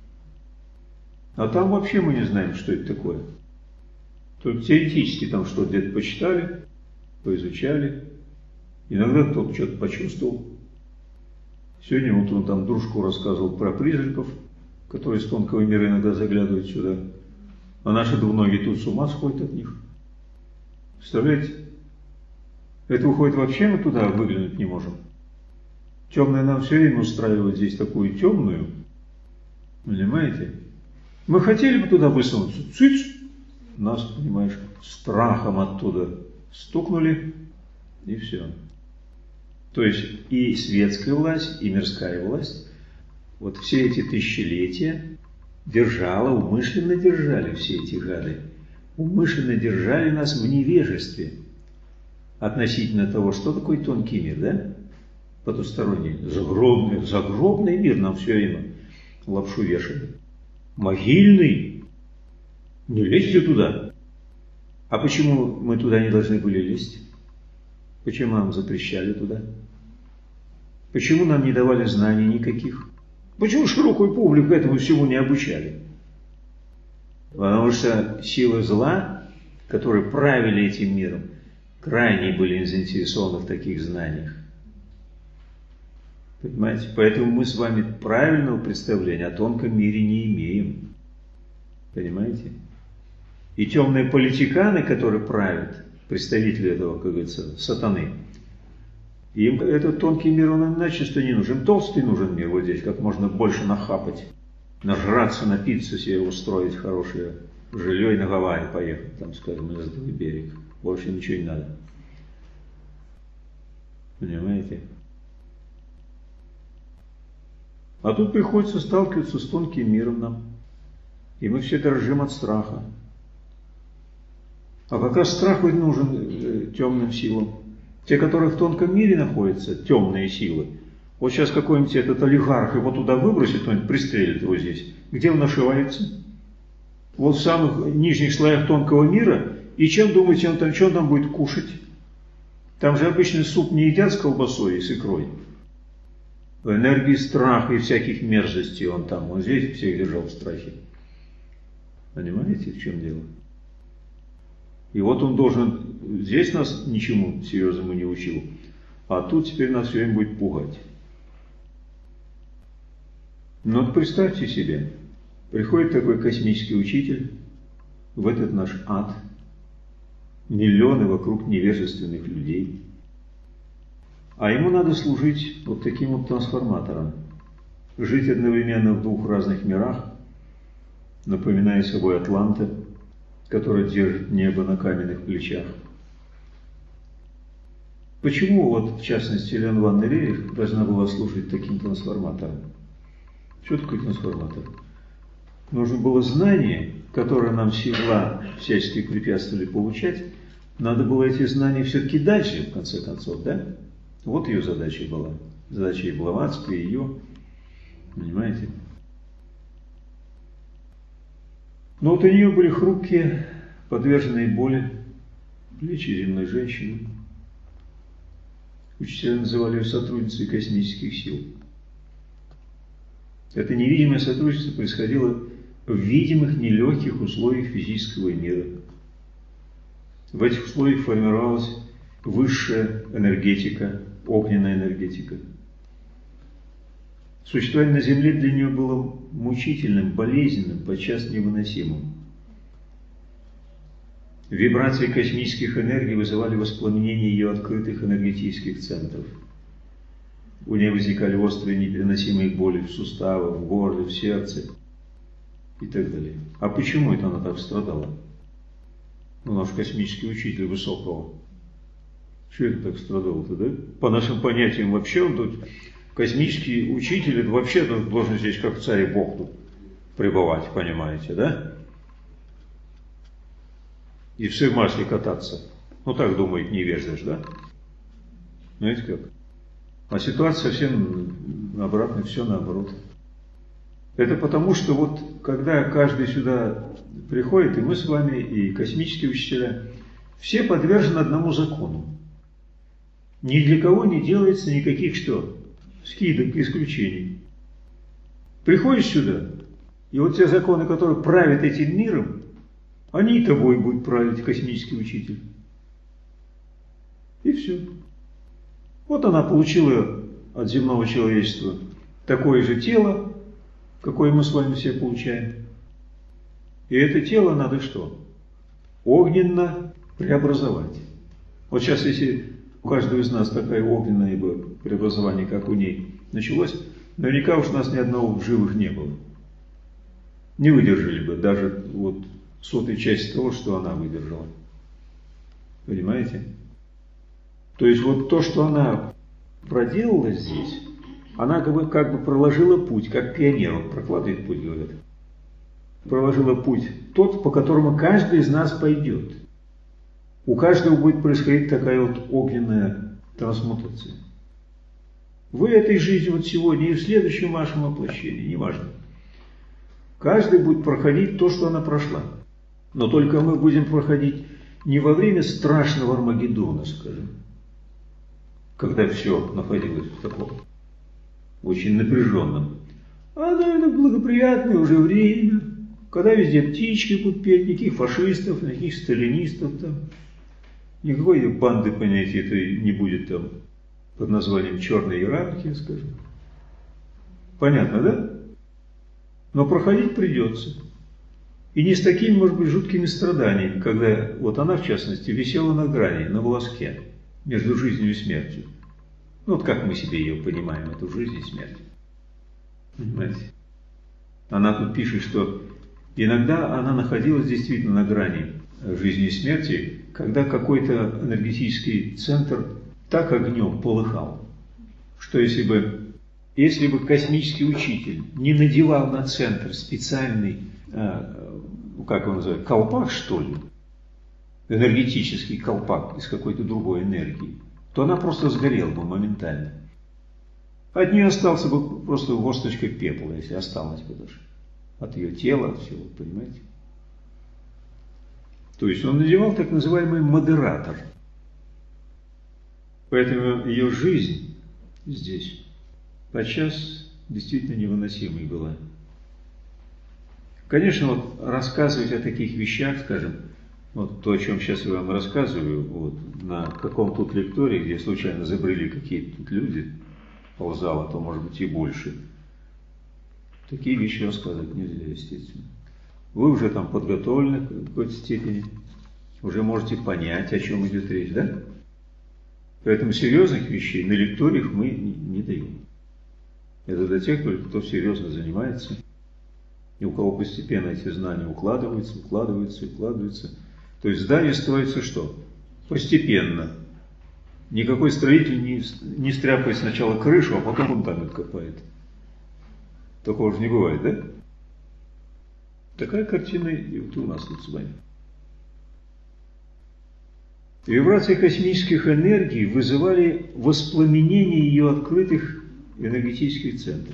[SPEAKER 1] А там вообще мы не знаем, что это такое. Только теоретически там что-то где-то почитали, поизучали. Иногда кто-то что-то почувствовал. Сегодня вот он там дружку рассказывал про призраков, которые с тонкого мира иногда заглядывают сюда. А наши двуногие тут с ума сходят от них. Представляете? Это выходит, вообще мы туда выглянуть не можем. Темное нам все время устраивает здесь такую темную. Понимаете? Мы хотели бы туда высунуться. Цыц! Нас, понимаешь, страхом оттуда стукнули, и все. То есть и светская власть, и мирская власть, вот все эти тысячелетия держала, умышленно держали все эти гады, умышленно держали нас в невежестве относительно того, что такое тонкий мир, да? Потусторонний, загробный, загробный мир нам все время лапшу вешали. Могильный. Не лезьте туда. А почему мы туда не должны были лезть? Почему нам запрещали туда? Почему нам не давали знаний никаких? Почему широкую публику этому всему не обучали? Потому что силы зла, которые правили этим миром, крайне были заинтересованы в таких знаниях. Понимаете? Поэтому мы с вами правильного представления о тонком мире не имеем. Понимаете? И темные политиканы, которые правят, представители этого, как говорится, сатаны, им этот тонкий мир, он им начисто не нужен. Им толстый нужен мир вот здесь, как можно больше нахапать, нажраться, напиться, себе устроить хорошее жилье и на Гавайи поехать, там, скажем, на Золотой берег. Больше ничего не надо. Понимаете? А тут приходится сталкиваться с тонким миром нам. И мы все дрожим от страха. А как раз страх ведь нужен э, темным силам. Те, которые в тонком мире находятся, темные силы. Вот сейчас какой-нибудь этот олигарх его туда выбросит, кто-нибудь пристрелит его здесь. Где он ошивается? Вот в самых нижних слоях тонкого мира. И чем, думаете, он там, что он там будет кушать? Там же обычный суп не едят с колбасой и с икрой. В энергии страха и всяких мерзостей он там. Он здесь всех держал в страхе. Понимаете, в чем дело? И вот он должен, здесь нас ничему серьезному не учил, а тут теперь нас все время будет пугать. Но вот представьте себе, приходит такой космический учитель в этот наш ад, миллионы вокруг невежественных людей, а ему надо служить вот таким вот трансформатором, жить одновременно в двух разных мирах, напоминая собой Атланта, который держит небо на каменных плечах. Почему, вот, в частности, Елена Ивановна Рерих должна была служить таким трансформатором? Что такое трансформатор? Нужно было знание, которое нам сила всячески препятствовали получать, надо было эти знания все-таки дальше, в конце концов, да? Вот ее задача была. Задача и Блаватской, и ее. Понимаете? Но вот у нее были хрупкие, подверженные боли плечи земной женщины. Учителя называли ее сотрудницей космических сил. Это невидимое сотрудничество происходило в видимых нелегких условиях физического мира. В этих условиях формировалась высшая энергетика, огненная энергетика. Существование на Земле для нее было мучительным, болезненным, подчас невыносимым. Вибрации космических энергий вызывали воспламенение ее открытых энергетических центров. У нее возникали острые непереносимые боли в суставах, в горле, в сердце и так далее. А почему это она так страдала? Ну, наш космический учитель высокого. Чего это так страдал-то, да? По нашим понятиям вообще он тут, космический учитель, это вообще должен здесь как царь и бог тут пребывать, понимаете, да? И все в масле кататься. Ну так думает невежда, да? Знаете как? А ситуация совсем обратная, все наоборот. Это потому, что вот когда каждый сюда приходит, и мы с вами, и космические учителя, все подвержены одному закону. Ни для кого не делается никаких что? Скидок, исключений. Приходишь сюда, и вот те законы, которые правят этим миром, они и тобой будут править, космический учитель. И все. Вот она получила от земного человечества такое же тело, какое мы с вами все получаем. И это тело надо что? Огненно преобразовать. Вот сейчас, если у каждого из нас такое огненное бы преобразование, как у ней, началось, наверняка уж у нас ни одного в живых не было. Не выдержали бы даже вот сотой части того, что она выдержала. Понимаете? То есть вот то, что она проделала здесь, она как бы, как бы проложила путь, как пионер, он прокладывает путь, говорят. Проложила путь тот, по которому каждый из нас пойдет. У каждого будет происходить такая вот огненная трансмутация. В этой жизни вот сегодня и в следующем вашем воплощении, неважно. Каждый будет проходить то, что она прошла. Но только мы будем проходить не во время страшного Армагеддона, скажем, когда все находилось в таком очень напряженном, а наверное, благоприятное уже время, когда везде птички будут петь, никаких фашистов, никаких сталинистов там, никакой банды, понятия этой не будет там под названием черной иерархии, скажем. Понятно, да? Но проходить придется. И не с такими, может быть, жуткими страданиями, когда вот она, в частности, висела на грани, на волоске, между жизнью и смертью. Ну, вот как мы себе ее понимаем, эту жизнь и смерть. Понимаете? Она тут пишет, что иногда она находилась действительно на грани жизни и смерти, когда какой-то энергетический центр так огнем полыхал, что если бы, если бы космический учитель не надевал на центр специальный, как он называется, колпак, что ли, энергетический колпак из какой-то другой энергии, то она просто сгорела бы моментально. От нее остался бы просто горсточка пепла, если осталось бы даже. От ее тела, от всего, понимаете? То есть он надевал так называемый модератор. Поэтому ее жизнь здесь подчас действительно невыносимой была. Конечно, вот рассказывать о таких вещах, скажем, вот то, о чем сейчас я вам рассказываю, вот, на каком-то тут лектории, где случайно забрели какие-то тут люди ползало, то может быть и больше. Такие вещи рассказывать нельзя, естественно. Вы уже там подготовлены в какой-то степени, уже можете понять, о чем идет речь, да? Поэтому серьезных вещей на лекториях мы не даем. Это для тех, кто серьезно занимается, и у кого постепенно эти знания укладываются, укладываются, укладываются. То есть здание строится что? Постепенно. Никакой строитель не, не стряпает сначала крышу, а потом фундамент копает. Такого же не бывает, да? Такая картина и вот у нас тут с вами. Вибрации космических энергий вызывали воспламенение ее открытых энергетических центров.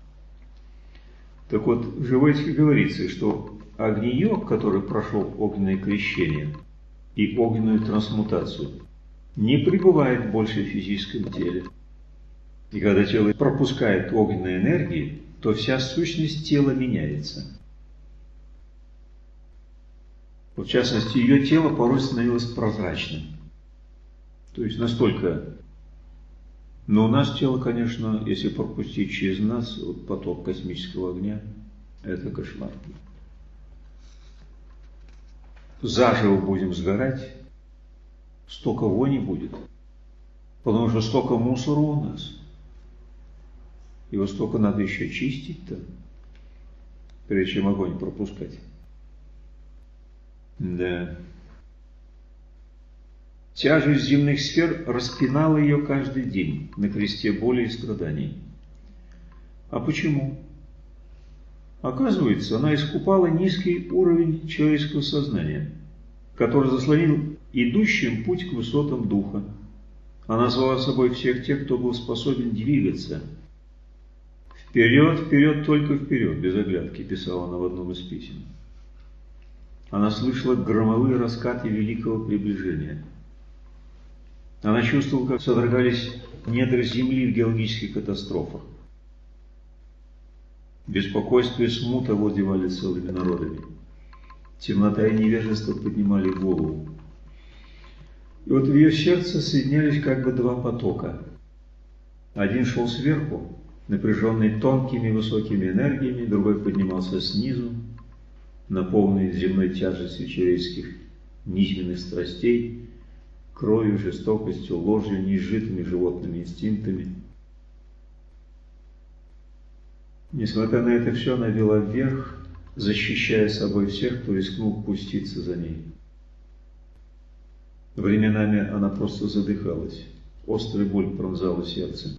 [SPEAKER 1] Так вот, в Живоетике говорится, что огниек, который прошел огненное крещение и огненную трансмутацию, не пребывает больше в физическом теле. И когда тело пропускает огненные энергии, то вся сущность тела меняется. В частности, ее тело порой становилось прозрачным. То есть настолько... Но у нас тело, конечно, если пропустить через нас вот поток космического огня, это кошмар. Заживо будем сгорать, столько вони будет, потому что столько мусора у нас. Его столько надо еще чистить-то, прежде чем огонь пропускать. Да. Тяжесть земных сфер распинала ее каждый день на кресте боли и страданий. А почему? Оказывается, она искупала низкий уровень человеческого сознания, который заслонил идущим путь к высотам духа. Она звала собой всех тех, кто был способен двигаться. «Вперед, вперед, только вперед», без оглядки, писала она в одном из писем. Она слышала громовые раскаты великого приближения. Она чувствовала, как содрогались недра земли в геологических катастрофах. Беспокойство и смута овладевали целыми народами. Темнота и невежество поднимали голову. И вот в ее сердце соединялись как бы два потока. Один шел сверху, напряженный тонкими высокими энергиями, другой поднимался снизу, наполненный земной тяжестью человеческих низменных страстей, кровью, жестокостью, ложью, неизжитыми животными инстинктами. Несмотря на это все, она вела вверх, защищая собой всех, кто рискнул пуститься за ней. Временами она просто задыхалась, острая боль пронзала сердце.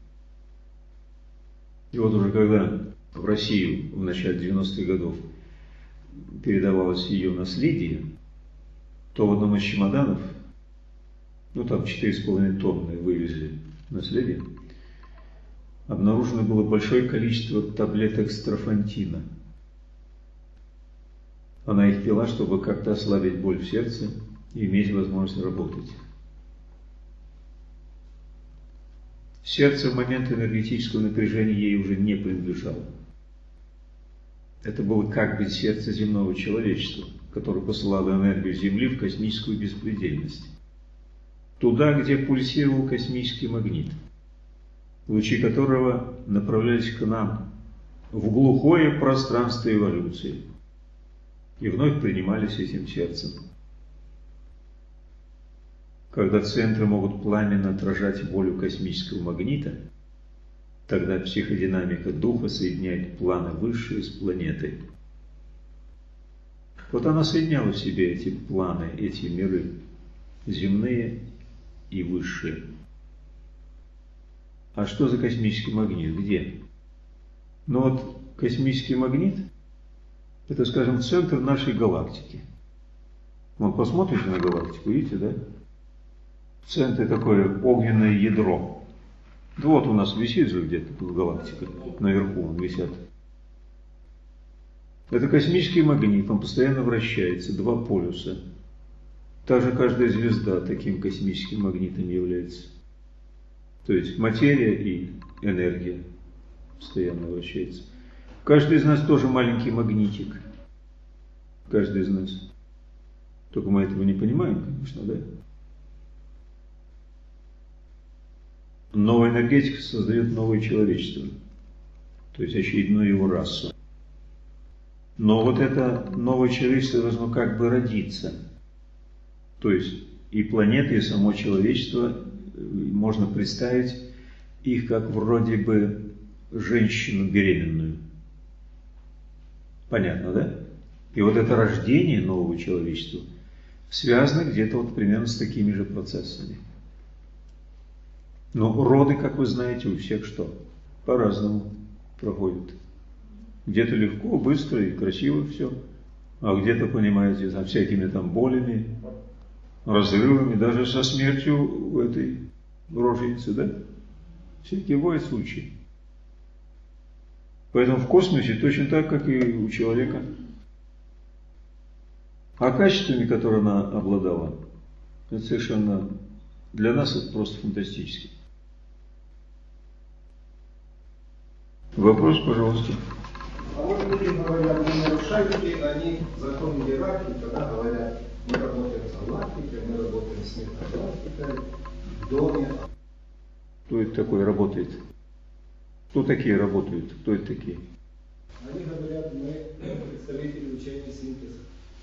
[SPEAKER 1] И вот уже когда в Россию в начале девяностых годов передавалось ее наследие, то в одном из чемоданов, ну там четыре с половиной тонны вывезли наследие, обнаружено было большое количество таблеток строфантина. Она их пила, чтобы как-то ослабить боль в сердце и иметь возможность работать. Сердце в момент энергетического напряжения ей уже не принадлежало. Это было как бы сердце земного человечества, которое посылало энергию Земли в космическую беспредельность. Туда, где пульсировал космический магнит, лучи которого направлялись к нам в глухое пространство эволюции и вновь принимались этим сердцем. Когда центры могут пламенно отражать волю космического магнита, тогда психодинамика духа соединяет планы высшие с планетой. Вот она соединяла в себе эти планы, эти миры, земные и высшие. А что за космический магнит? Где? Ну вот космический магнит – это, скажем, центр нашей галактики. Вот посмотрите на галактику, видите, да? В центре такое огненное ядро. Да вот у нас висит же где-то галактика, наверху он висят. Это космический магнит, он постоянно вращается, два полюса. Также каждая звезда таким космическим магнитом является. То есть материя и энергия постоянно вращается. Каждый из нас тоже маленький магнитик. Каждый из нас. Только мы этого не понимаем, конечно, да? Новая энергетика создает новое человечество. То есть очередную его расу. Но вот это новое человечество должно как бы родиться. То есть и планеты, и само человечество, можно представить их как вроде бы женщину беременную. Понятно, да? И вот это рождение нового человечества связано где-то вот примерно с такими же процессами. Но роды, как вы знаете, у всех что? По-разному проходят. Где-то легко, быстро и красиво все, а где-то, понимаете, со всякими там болями, разрывами, даже со смертью этой роженицы, да? Всякие бывают случаи. Поэтому в космосе точно так, как и у человека. А качествами, которые она обладала, это совершенно, для нас это просто фантастически. Вопрос, пожалуйста.
[SPEAKER 2] А вот люди говорят, мы нарушаем шарики, они закон иерархии, когда говорят, мы работаем с галактикой, мы работаем с метагалактикой, в доме.
[SPEAKER 1] Кто это такой работает? Кто такие работают? Кто это такие?
[SPEAKER 2] Они говорят, мы представители учения синтеза.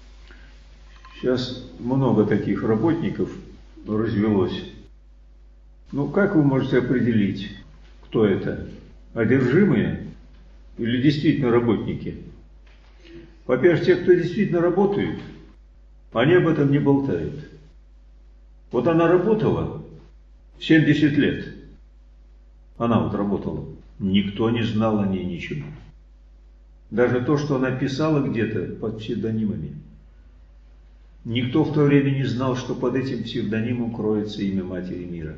[SPEAKER 1] Сейчас много таких работников развелось. Ну, как вы можете определить, кто это? Одержимые или действительно работники? Во-первых, те, кто действительно работают, они об этом не болтают. Вот она работала семьдесят лет. Она вот работала. Никто не знал о ней ничего. Даже то, что она писала где-то под псевдонимами. Никто в то время не знал, что под этим псевдонимом кроется имя Матери Мира.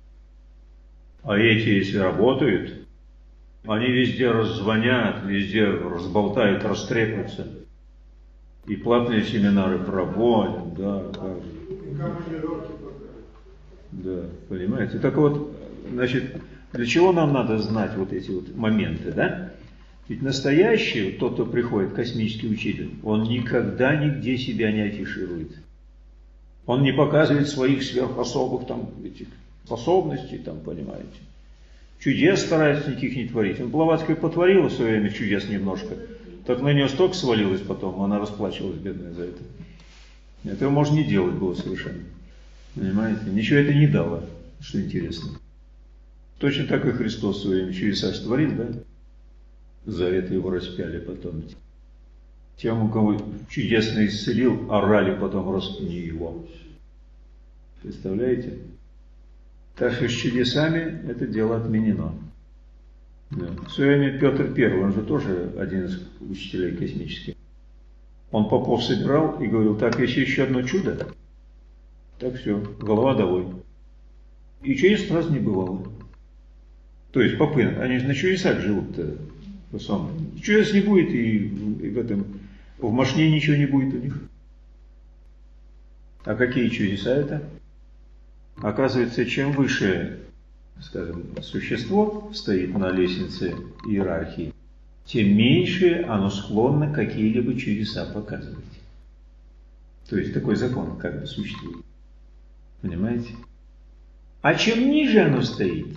[SPEAKER 1] А эти, если работают, они везде раззвонят, везде разболтают, растрепаются. И платные семинары проводят, да, как же. Да, понимаете? Так вот, значит, для чего нам надо знать вот эти вот моменты, да? Ведь настоящий, тот, кто приходит, космический учитель, он никогда нигде себя не афиширует. Он не показывает своих сверхособых там этих способностей, там, понимаете. Чудес старается никаких не творить. Он Блаватская потворила в свое время чудес немножко. Так на нее столько свалилось потом, она расплачивалась, бедная, за это. Этого можно не делать было совершенно. Понимаете? Ничего это не дало, что интересно. Точно так и Христос в свое время чудеса творил, да? За это его распяли потом. Тем, у кого чудесно исцелил, орали потом, распни его. Представляете? Так что с чудесами это дело отменено. Да. В свое время Петр Первый, он же тоже один из учителей космических. Он попов собирал и говорил, так, если еще одно чудо, так все, голова долой. И чудес сразу не бывало. То есть попы, они же на чудесах живут-то. Чудес не будет, и, и в этом, в Машне ничего не будет у них. А какие чудеса это? Оказывается, чем выше, скажем, существо стоит на лестнице иерархии, тем меньше оно склонно какие-либо чудеса показывать. То есть такой закон как бы существует. Понимаете? А чем ниже оно стоит,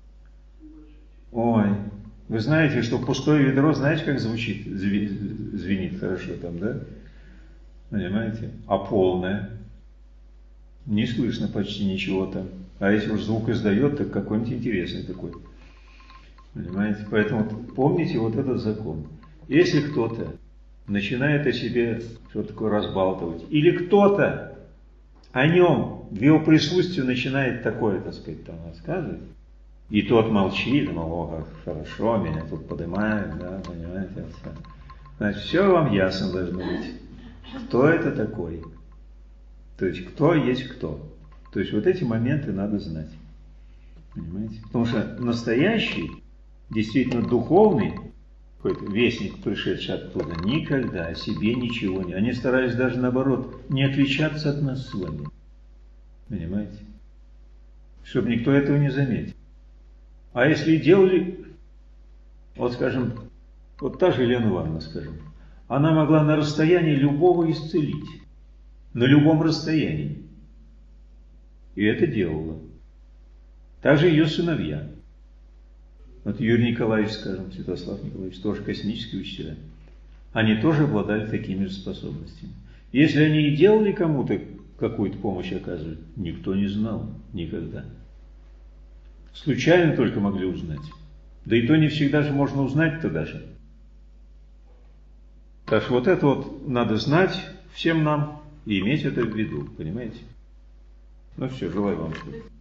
[SPEAKER 1] ой, вы знаете, что пустое ведро, знаете, как звучит, звенит хорошо там, да? Понимаете? А полное? Не слышно почти ничего там. А если уж звук издает, так какой-нибудь интересный такой. Понимаете? Поэтому помните вот этот закон. Если кто-то начинает о себе что-то такое разбалтывать, или кто-то о нем, в его присутствии начинает такое, так сказать, там рассказывать, и тот молчит, мол, о, как хорошо, меня тут поднимают, да, понимаете, значит, все вам ясно должно быть. Кто это такой? То есть, кто есть кто. То есть, вот эти моменты надо знать. Понимаете? Потому что настоящий, действительно духовный, какой-то вестник, пришедший оттуда, никогда о себе ничего не... Они старались даже, наоборот, не отличаться от нас с вами. Понимаете? Чтобы никто этого не заметил. А если делали, вот скажем, вот та же Елена Ивановна, скажем, она могла на расстоянии любого исцелить. На любом расстоянии. И это делала. Также ее сыновья. Вот Юрий Николаевич, скажем, Святослав Николаевич, тоже космические учителя. Они тоже обладали такими же способностями. Если они и делали кому-то какую-то помощь оказывать, никто не знал никогда. Случайно только могли узнать. Да и то не всегда же можно узнать-то даже. Так что вот это вот надо знать всем нам и иметь это в виду, понимаете? Ну все, желаю вам успеха.